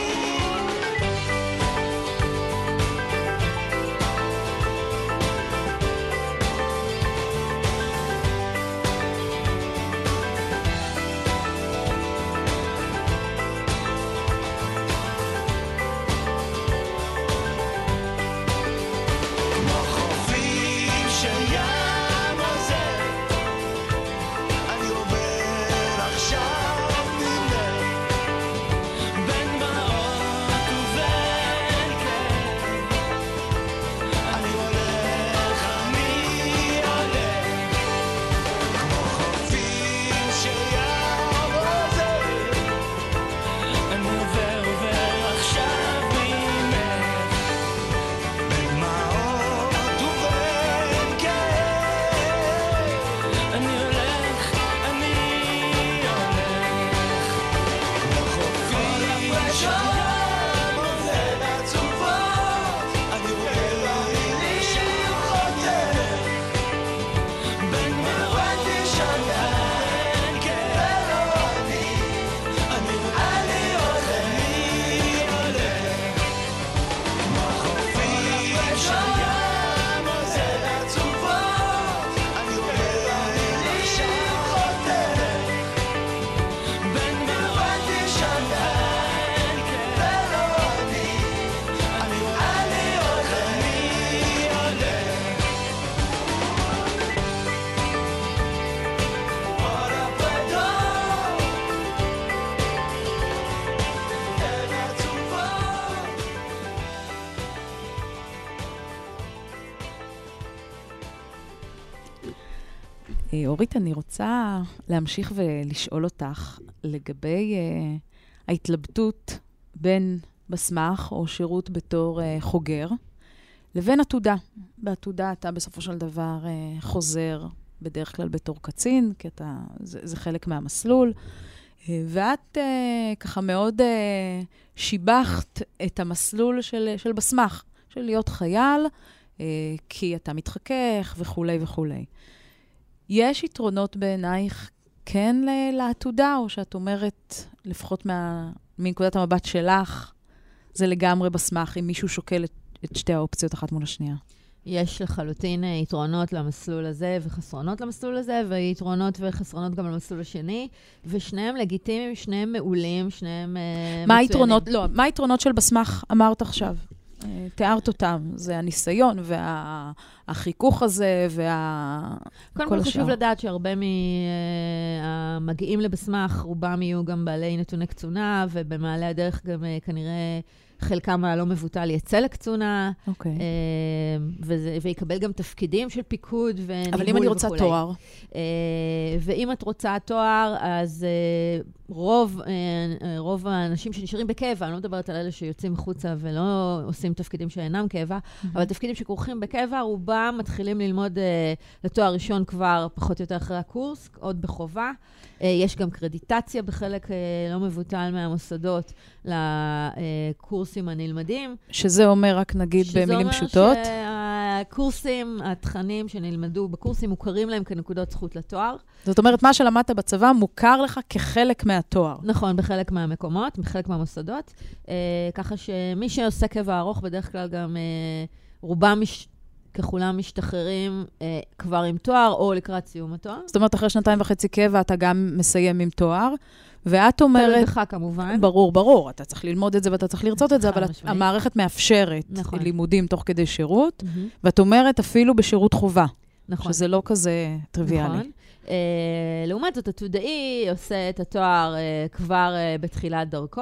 אורית, אני רוצה להמשיך ולשאול אותך לגבי ההתלבטות בין בסמך או שירות בתור חוגר, לבין עתודה. בעתודה אתה בסופו של דבר חוזר בדרך כלל בתור קצין, כי זה חלק מהמסלול, ואת ככה מאוד שיבחת את המסלול של בסמך, של להיות חייל, כי אתה מתחכך וכו' וכו'. יש יתרונות בעינייך כן לעתודה, או שאת אומרת, לפחות מנקודת המבט שלך, זה לגמרי בסמך, אם מישהו שוקל את שתי האופציות אחת מול השנייה? יש לחלוטין יתרונות למסלול הזה וחסרונות למסלול הזה, ויתרונות וחסרונות גם למסלול השני, ושניהם לגיטימיים, שניהם מעולים, שניהם מצוינים. מה היתרונות של בסמך אמרת עכשיו? תיארת אותם, זה הניסיון והחיכוך הזה קודם כל חשוב לדעת שהרבה מהמגיעים לבסמך, רובם יהיו גם בעלי נתוני קצונה, ובמעלה הדרך גם כנראה חלקם הלא מבוטל יצא לקצונה, ויקבל גם תפקידים של פיקוד וניהול וכו'. אבל אם אני רוצה תואר? ואם את רוצה תואר, אז רוב האנשים שנשארים בקבע, אני לא מדברת על אלה שיוצאים מחוצה ולא עושים תפקידים שאינם קבע, אבל תפקידים שכרוכים בקבע, רובם מתחילים ללמוד לתואר ראשון כבר פחות או יותר אחרי הקורס, עוד בחובה. יש גם קרדיטציה בחלק לא מבוטל מהמוסדות לקורסים הנלמדים. שזה אומר, רק נגיד במילים פשוטות? שזה אומר שהקורסים, התכנים שנלמדו בקורסים, מוכרים להם כנקודות זכות לתואר. זאת אומרת, מה שלמדת בצבא מוכר לך כחלק מהתואר. נכון, בחלק מהמקומות, בחלק מהמוסדות. ככה שמי שעושה קבע ארוך, בדרך כלל גם רובם ככולם משתחררים כבר עם תואר או לקראת סיום התואר. זאת אומרת, אחרי 2.5 קבע אתה גם מסיים עם תואר, ואת אומרת... תלוי בך כמובן. ברור. אתה צריך ללמוד את זה ואתה צריך לרצות את זה, אבל המערכת מאפשרת לימודים תוך כדי שירות, ואת אומרת אפילו בשירות חובה. נכון. שזה לא כזה טריוויאלי. נכון. לעומת זאת, עתודאי עושה את התואר כבר בתחילת דרכו,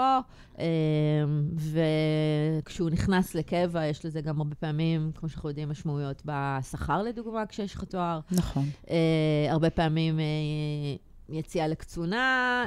וכשהוא נכנס לקבע, יש לזה גם הרבה פעמים, כמו שאנחנו יודעים, משמעויות בשכר לדוגמה, כשיש לך תואר. נכון. הרבה פעמים יציאה לקצונה,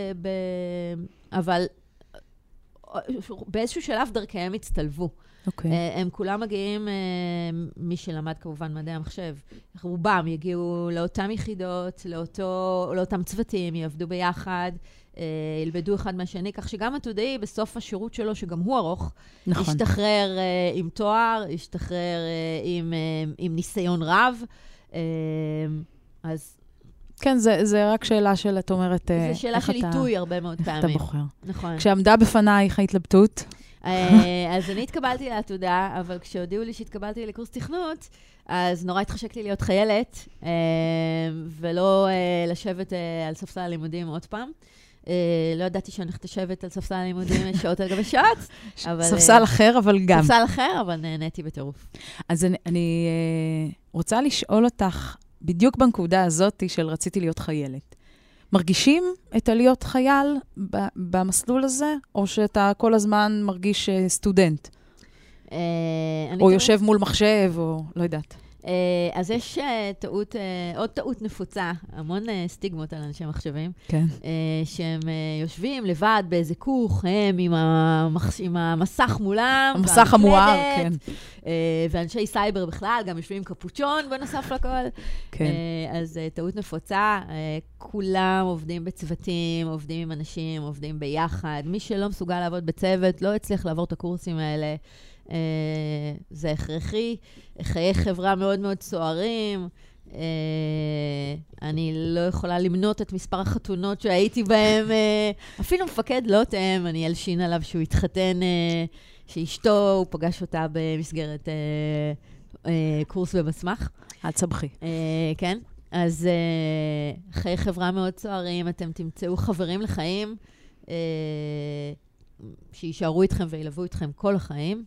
אבל באיזשהו שלב דרכיהם הצטלבו. הם כולם מגיעים, מי שלמד כמובן מדעי המחשב, רובם יגיעו לאותם יחידות, לאותם צוותים, יעבדו ביחד, ילבדו אחד מהשני, כך שגם עתודאי בסוף השירות שלו, שגם הוא ארוך, ישתחרר עם תואר, ישתחרר עם ניסיון רב, אז... כן, זה רק שאלה של, את אומרת, זה שאלה של עיתוי הרבה מאוד פעמים. אתה בוחר. נכון. כשעמדה בפנייך ההתלבטות? אז אני התקבלתי לעתודה, אבל כשהודיעו לי שהתקבלתי לקורס תכנות, אז נורא התחשק לי להיות חיילת, ולא לשבת על ספסל הלימודים עוד פעם. לא ידעתי שאני הולכת לשבת על ספסל הלימודים שעות על גבי שעות. ספסל אחר, אבל גם. ספסל אחר, אבל נהניתי בטירוף. אז אני רוצה לשאול אותך, בדיוק בנקודה הזאת של רציתי להיות חיילת. מרגישים את להיות חייל במסלול הזה, או שאתה כל הזמן מרגיש סטודנט? או יושב מול מחשב, או לא יודעת. אז יש טעות, עוד טעות נפוצה, המון סטיגמות על אנשי מחשבים, כן. שהם יושבים לבד באיזה כוך, הם עם המסך מולם, המסך המואר, כן. ואנשי סייבר בכלל, גם יושבים עם קפוצ'ון בנוסף לכל. כן. אז טעות נפוצה, כולם עובדים בצוותים, עובדים עם אנשים, עובדים ביחד. מי שלא מסוגל לעבוד בצוות, לא הצליח לעבור את הקורסים האלה. זה הכרחי, חיי חברה מאוד מאוד סוערים, אני לא יכולה למנות את מספר החתונות שהייתי בהם, אפילו מפקד לא תאם, אני אלשין עליו שהוא התחתן, שאשתו, הוא פגש אותה במסגרת קורס בבסמך. אל צבחי. כן, אז חיי חברה מאוד סוערים, אתם תמצאו חברים לחיים, שישארו איתכם וילוו איתכם כל החיים.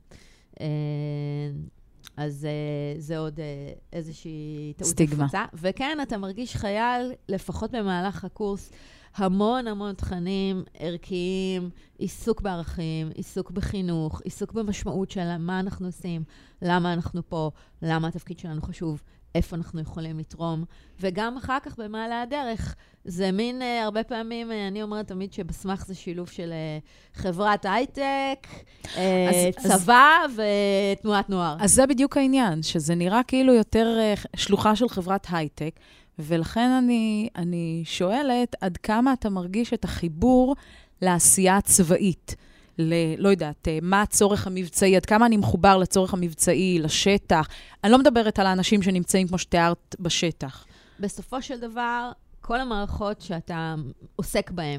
אז זה עוד איזושהי טעות נפוצה. וכן, אתה מרגיש חייל, לפחות במהלך הקורס, המון תכנים ערכיים, עיסוק בערכים, עיסוק בחינוך, עיסוק במשמעות של מה אנחנו עושים, למה אנחנו פה, למה התפקיד שלנו חשוב, איפה אנחנו יכולים לתרום, וגם אחר כך במעלה הדרך. זה מין, הרבה פעמים, אני אומרת תמיד שבסמך זה שילוב של חברת הייטק, צבא ותנועת נוער. אז זה בדיוק העניין, שזה נראה כאילו יותר שלוחה של חברת הייטק, ולכן אני שואלת עד כמה אתה מרגיש את החיבור לעשייה הצבאית. לא יודעת, מה הצורך המבצעי, עד כמה אני מחובר לצורך המבצעי, לשטח. אני לא מדברת על האנשים שנמצאים כמו שתיארת בשטח. בסופו של דבר, כל המערכות שאתה עוסק בהן,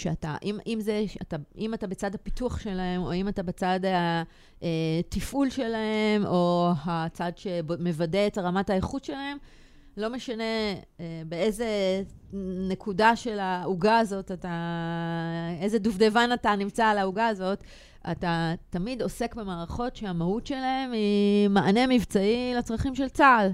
אם אתה בצד הפיתוח שלהם, או אם אתה בצד התפעול שלהם, או הצד שמוודא את רמת האיכות שלהם, לא משנה באיזה נקודה של העוגה הזאת, איזה דובדבן אתה נמצא על העוגה הזאת, אתה תמיד עוסק במערכות שהמהות שלהם היא מענה מבצעי לצרכים של צה"ל.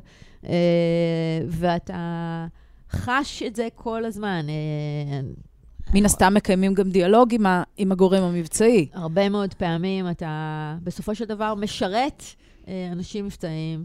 ואתה חש את זה כל הזמן. מן הסתם מקיימים גם דיאלוג עם הגורם המבצעי. הרבה מאוד פעמים אתה בסופו של דבר משרת אנשים מבצעיים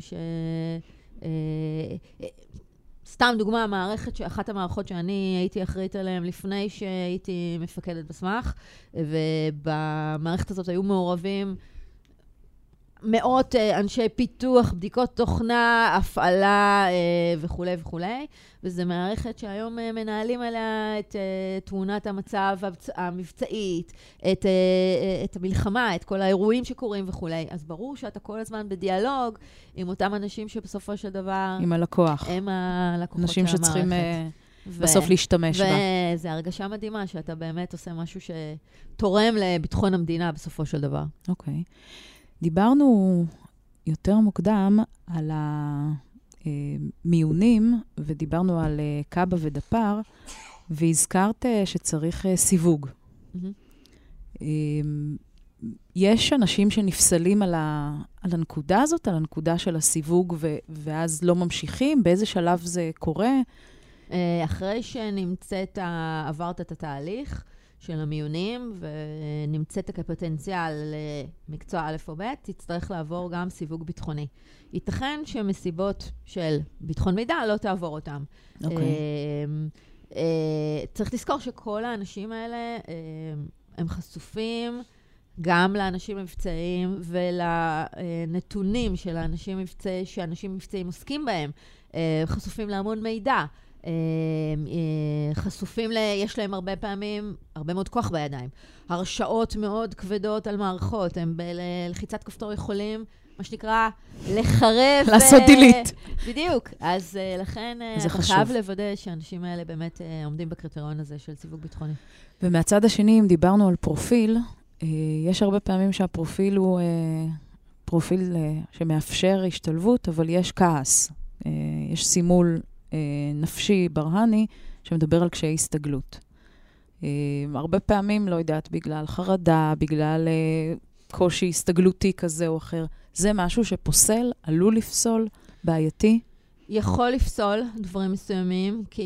סתם דוגמה, אחת המערכות שאני הייתי אחראית עליהן לפני שהייתי מפקדת בסמך, ובמערכת הזאת היו מעורבים מאות אנשי פיתוח, בדיקות תוכנה, הפעלה וכו' וכו'. וזו מערכת שהיום מנהלים עליה את תמונת המצב המבצעית, את המלחמה, את כל האירועים שקורים וכו'. אז ברור שאתה כל הזמן בדיאלוג עם אותם אנשים שבסופו של דבר... עם הלקוח. הם הלקוחות של אנשים המערכת. שצריכים בסוף להשתמש בה. וזו הרגשה מדהימה שאתה באמת עושה משהו שתורם לביטחון המדינה בסופו של דבר. אוקיי. דיברנו יותר מוקדם על המיונים, ודיברנו על קאבה ודפר, והזכרת שצריך סיווג. יש אנשים שנפסלים על הנקודה הזאת, על הנקודה של הסיווג, ואז לא ממשיכים? באיזה שלב זה קורה? אחרי עברת את התהליך, של המיונים, ונמצאת כפוטנציאל למקצוע א' או ב', תצטרך לעבור גם סיווג ביטחוני. ייתכן שמסיבות של ביטחון מידע לא תעבור אותם. צריך לזכור שכל האנשים האלה הם חשופים גם לאנשים מבצעיים ולנתונים של האנשים מבצעיים, שאנשים מבצעיים עוסקים בהם, חשופים להמון מידע. חשופים יש להם הרבה פעמים, הרבה מאוד כוח בידיים. הרשאות מאוד כבדות על מערכות, הם בלחיצת כפתור יכולים, מה שנקרא, לחרב. לעשות דילית. בדיוק. אז לכן, אתה חייב לוודא שהאנשים האלה באמת עומדים בקריטריון הזה של סיווג ביטחוני. ומהצד השני, אם דיברנו על פרופיל, יש הרבה פעמים שהפרופיל הוא פרופיל שמאפשר השתלבות, אבל יש כעס. יש סימול נפשי ברהני, שמדבר על קשיי הסתגלות. הרבה פעמים, לא יודעת, בגלל חרדה, בגלל קושי הסתגלותי כזה או אחר. זה משהו שפוסל, עלול לפסול, בעייתי? יכול לפסול דברים מסוימים, כי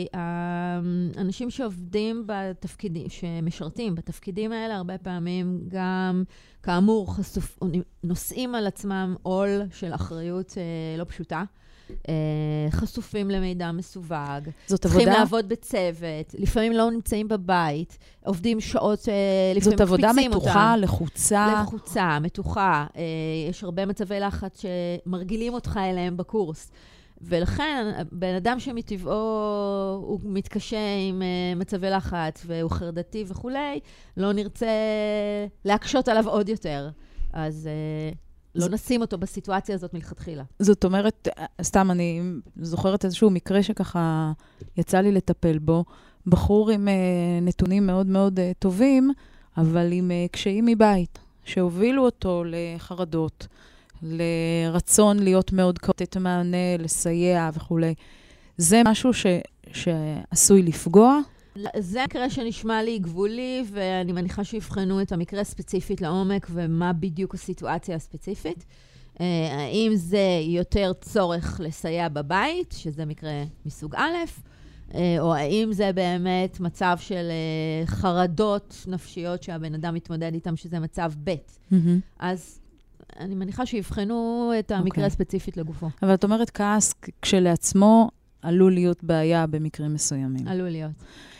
אנשים שעובדים בתפקידים, שמשרתים בתפקידים האלה, הרבה פעמים גם, כאמור, נושאים על עצמם עול של אחריות לא פשוטה. חשופים למידע מסווג, צריכים לעבוד בצוות, לפעמים לא נמצאים בבית, עובדים שעות, לפעמים זאת עבודה מתוחה, לחוצה, מתוחה. יש הרבה מצבי לחץ שמרגילים אותך אליהם בקורס. ולכן, בן אדם שמטבעו הוא מתקשה עם מצבי לחץ והוא חרדתי וכולי, לא נרצה להקשות עליו עוד יותר. אז לא נשים אותו בסיטואציה הזאת מלכתחילה. זאת אומרת, סתם אני זוכרת איזשהו מקרה שככה יצא לי לטפל בו, בחור עם נתונים מאוד מאוד טובים, אבל עם קשיים מבית, שהובילו אותו לחרדות, לרצון להיות מאוד לתת מענה, לסייע וכו'. זה משהו שעשוי לפגוע? זה מקרה שנשמע לי גבולי, ואני מניחה שיבחנו את המקרה הספציפית לעומק, ומה בדיוק הסיטואציה הספציפית. האם זה יותר צורך לסייע בבית, שזה מקרה מסוג א', או האם זה באמת מצב של חרדות נפשיות שהבן אדם מתמודד איתם, שזה מצב ב'. אז אני מניחה שיבחנו את המקרה הספציפית לגופו. אבל את אומרת, כעס כשלעצמו עלול להיות בעיה במקרים מסוימים. עלול להיות.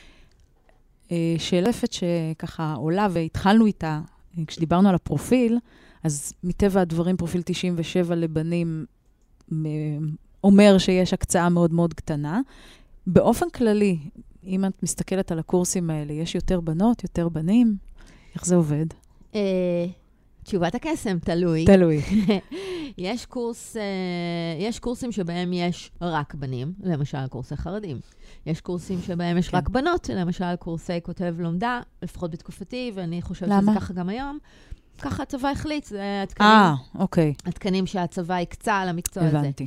שאלפת שככה עולה והתחלנו איתה, כשדיברנו על הפרופיל, אז מטבע הדברים פרופיל 97 לבנים אומר שיש הקצאה מאוד מאוד קטנה. באופן כללי, אם את מסתכלת על הקורסים האלה, יש יותר בנות, יותר בנים? איך זה עובד? תשובת הקסם, תלוי. תלוי. יש קורסים שבהם יש רק בנים, למשל קורסי חרדים. יש קורסים שבהם יש רק בנות, למשל קורסי כותב לומדה, לפחות בתקופתי, ואני חושבת שזה ככה גם היום. ככה הצבא החליט, זה התקנים שהצבא יקצה על המקצוע הזה. הבנתי.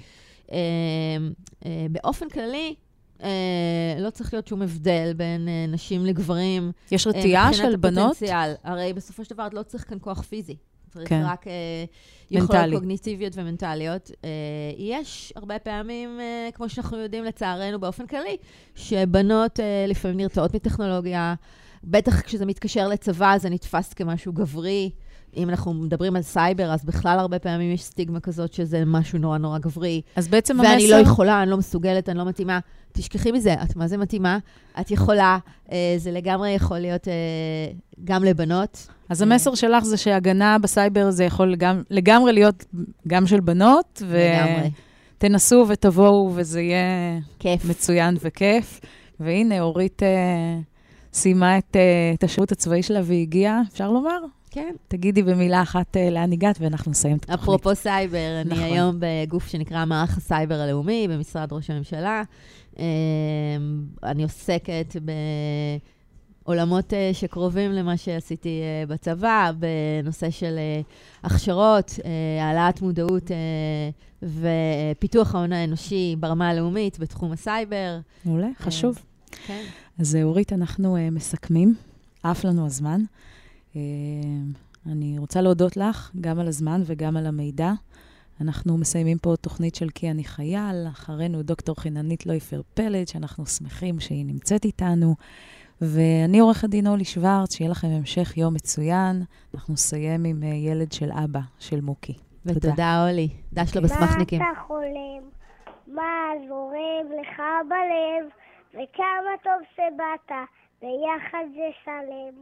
באופן כללי, לא צריך להיות שום הבדל בין נשים לגברים. יש רתיעה של בנות? הרי בסופו של דבר לא צריך כאן כוח פיזי. צריך כן. רק יכולות קוגניטיביות ומנטליות. יש הרבה פעמים, כמו שאנחנו יודעים לצערנו באופן כללי, שבנות לפעמים נרתעות מטכנולוגיה, בטח כשזה מתקשר לצבא זה נתפס כמשהו גברי. אם אנחנו מדברים על סייבר, אז בכלל הרבה פעמים יש סטיגמה כזאת שזה משהו נורא נורא גברי. אז בעצם ואני לא יכולה, אני לא מסוגלת, אני לא מתאימה. תשכחי מזה, את מה זה מתאימה? את יכולה, זה לגמרי יכול להיות גם לבנות. אז המסר שלך זה שהגנה בסייבר זה יכול לגמרי להיות גם של בנות, ותנסו ותבואו וזה יהיה מצוין וכיף. והנה, אורית סיימה את השירות הצבאי שלה והגיעה, אפשר לומר? כן. תגידי במילה אחת לאן הגעת, ואנחנו נסיים את התוכנית. אפרופו סייבר, אני היום בגוף שנקרא מערך הסייבר הלאומי, במשרד ראש הממשלה. אני עוסקת בעולמות שקרובים למה שעשיתי בצבא, בנושא של הכשרות, העלאת מודעות ופיתוח ההון האנושי ברמה הלאומית בתחום הסייבר. מעולה, חשוב. כן. אז אורית, אנחנו מסכמים, עף לנו הזמן. אני רוצה להודות לך גם על הזמן וגם על המידע. אנחנו מסיימים פה תוכנית של כי אני חייל, אחרינו דוקטור חיננית לויפר פלד, שאנחנו שמחים שהיא נמצאת איתנו, ואני עורכת דין אולי שוורץ, שיהיה לכם המשך יום מצוין. אנחנו נסיים עם ילד של אבא, של מוקי. ותודה אולי, דש לו בסמכניקים. מה אתה חולם? מה זורם לך בלב? וכמה טוב שבאת, ביחד זה שלם.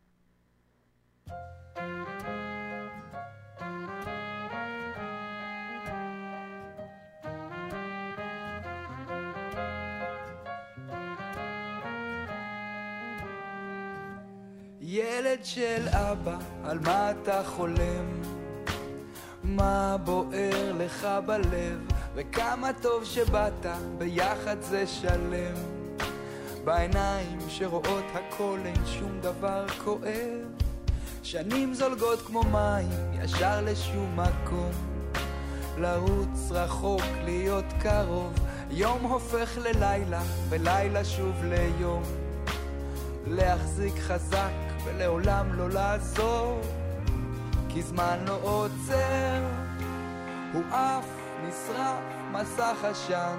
ילד של אבא, על מה אתה חולם? מה בוער לך בלב? וכמה טוב שבאת, ביחד זה שלם. בעיניים שרואות הכל אין שום דבר כואב. שנים זולגות כמו מים, ישר לשום מקום. לרוץ רחוק, להיות קרוב. יום הופך ללילה, ולילה שוב ליום. להחזיק חזק ולעולם לא לעזור, כי זמן לא עוצר. הוא אף נשרף מסך עשן.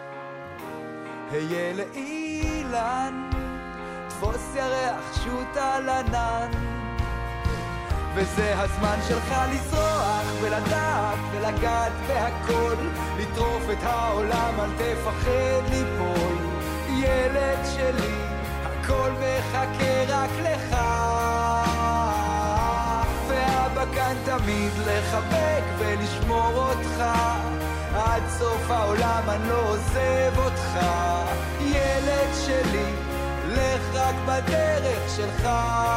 היה לאילן, תפוס ירח, שוט על ענן. וזה הזמן שלך לזרוח ולדעת ולגעת בהכל, לטרוף את העולם, אל תפחד ליפול. ילד שלי, הכל מחכה רק לך, ואבא כאן תמיד לחבק ולשמור אותך, עד סוף העולם אני לא עוזב אותך. ילד שלי, לך רק בדרך שלך.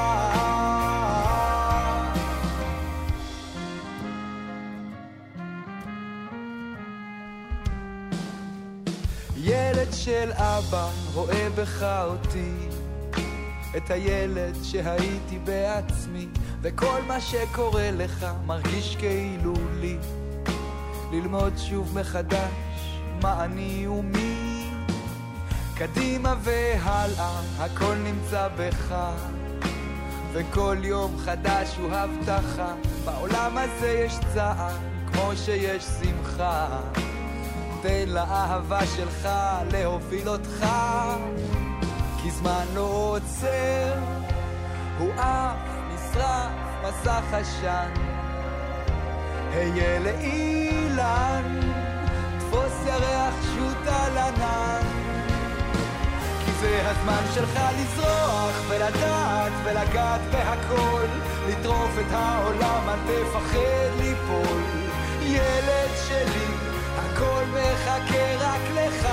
ילד של אבא רואה בך אותי, את הילד שהייתי בעצמי, וכל מה שקורה לך מרגיש כאילו לי. ללמוד שוב מחדש מה אני ומי, קדימה והלאה הכל נמצא בך, וכל יום חדש הוא הבטחה. בעולם הזה יש צער כמו שיש שמחה, תן לאהבה שלך להוביל אותך, כי זמן לא עוצר. הוא אף נשרף מסך עשן. היה לאילן, תפוס ירח שוט על ענן, כי זה הזמן שלך לזרוח ולדעת ולגעת בהכל, לטרוף את העולם, אל תפחד ליפול. ילד שלי, הכל מחכה רק לך,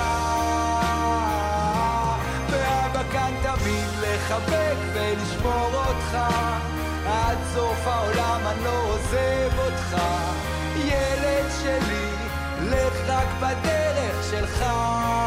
ואבא כאן תמיד לחבק ולשמור אותך, עד סוף העולם אני לא עוזב אותך. ילד שלי, לך רק בדרך שלך.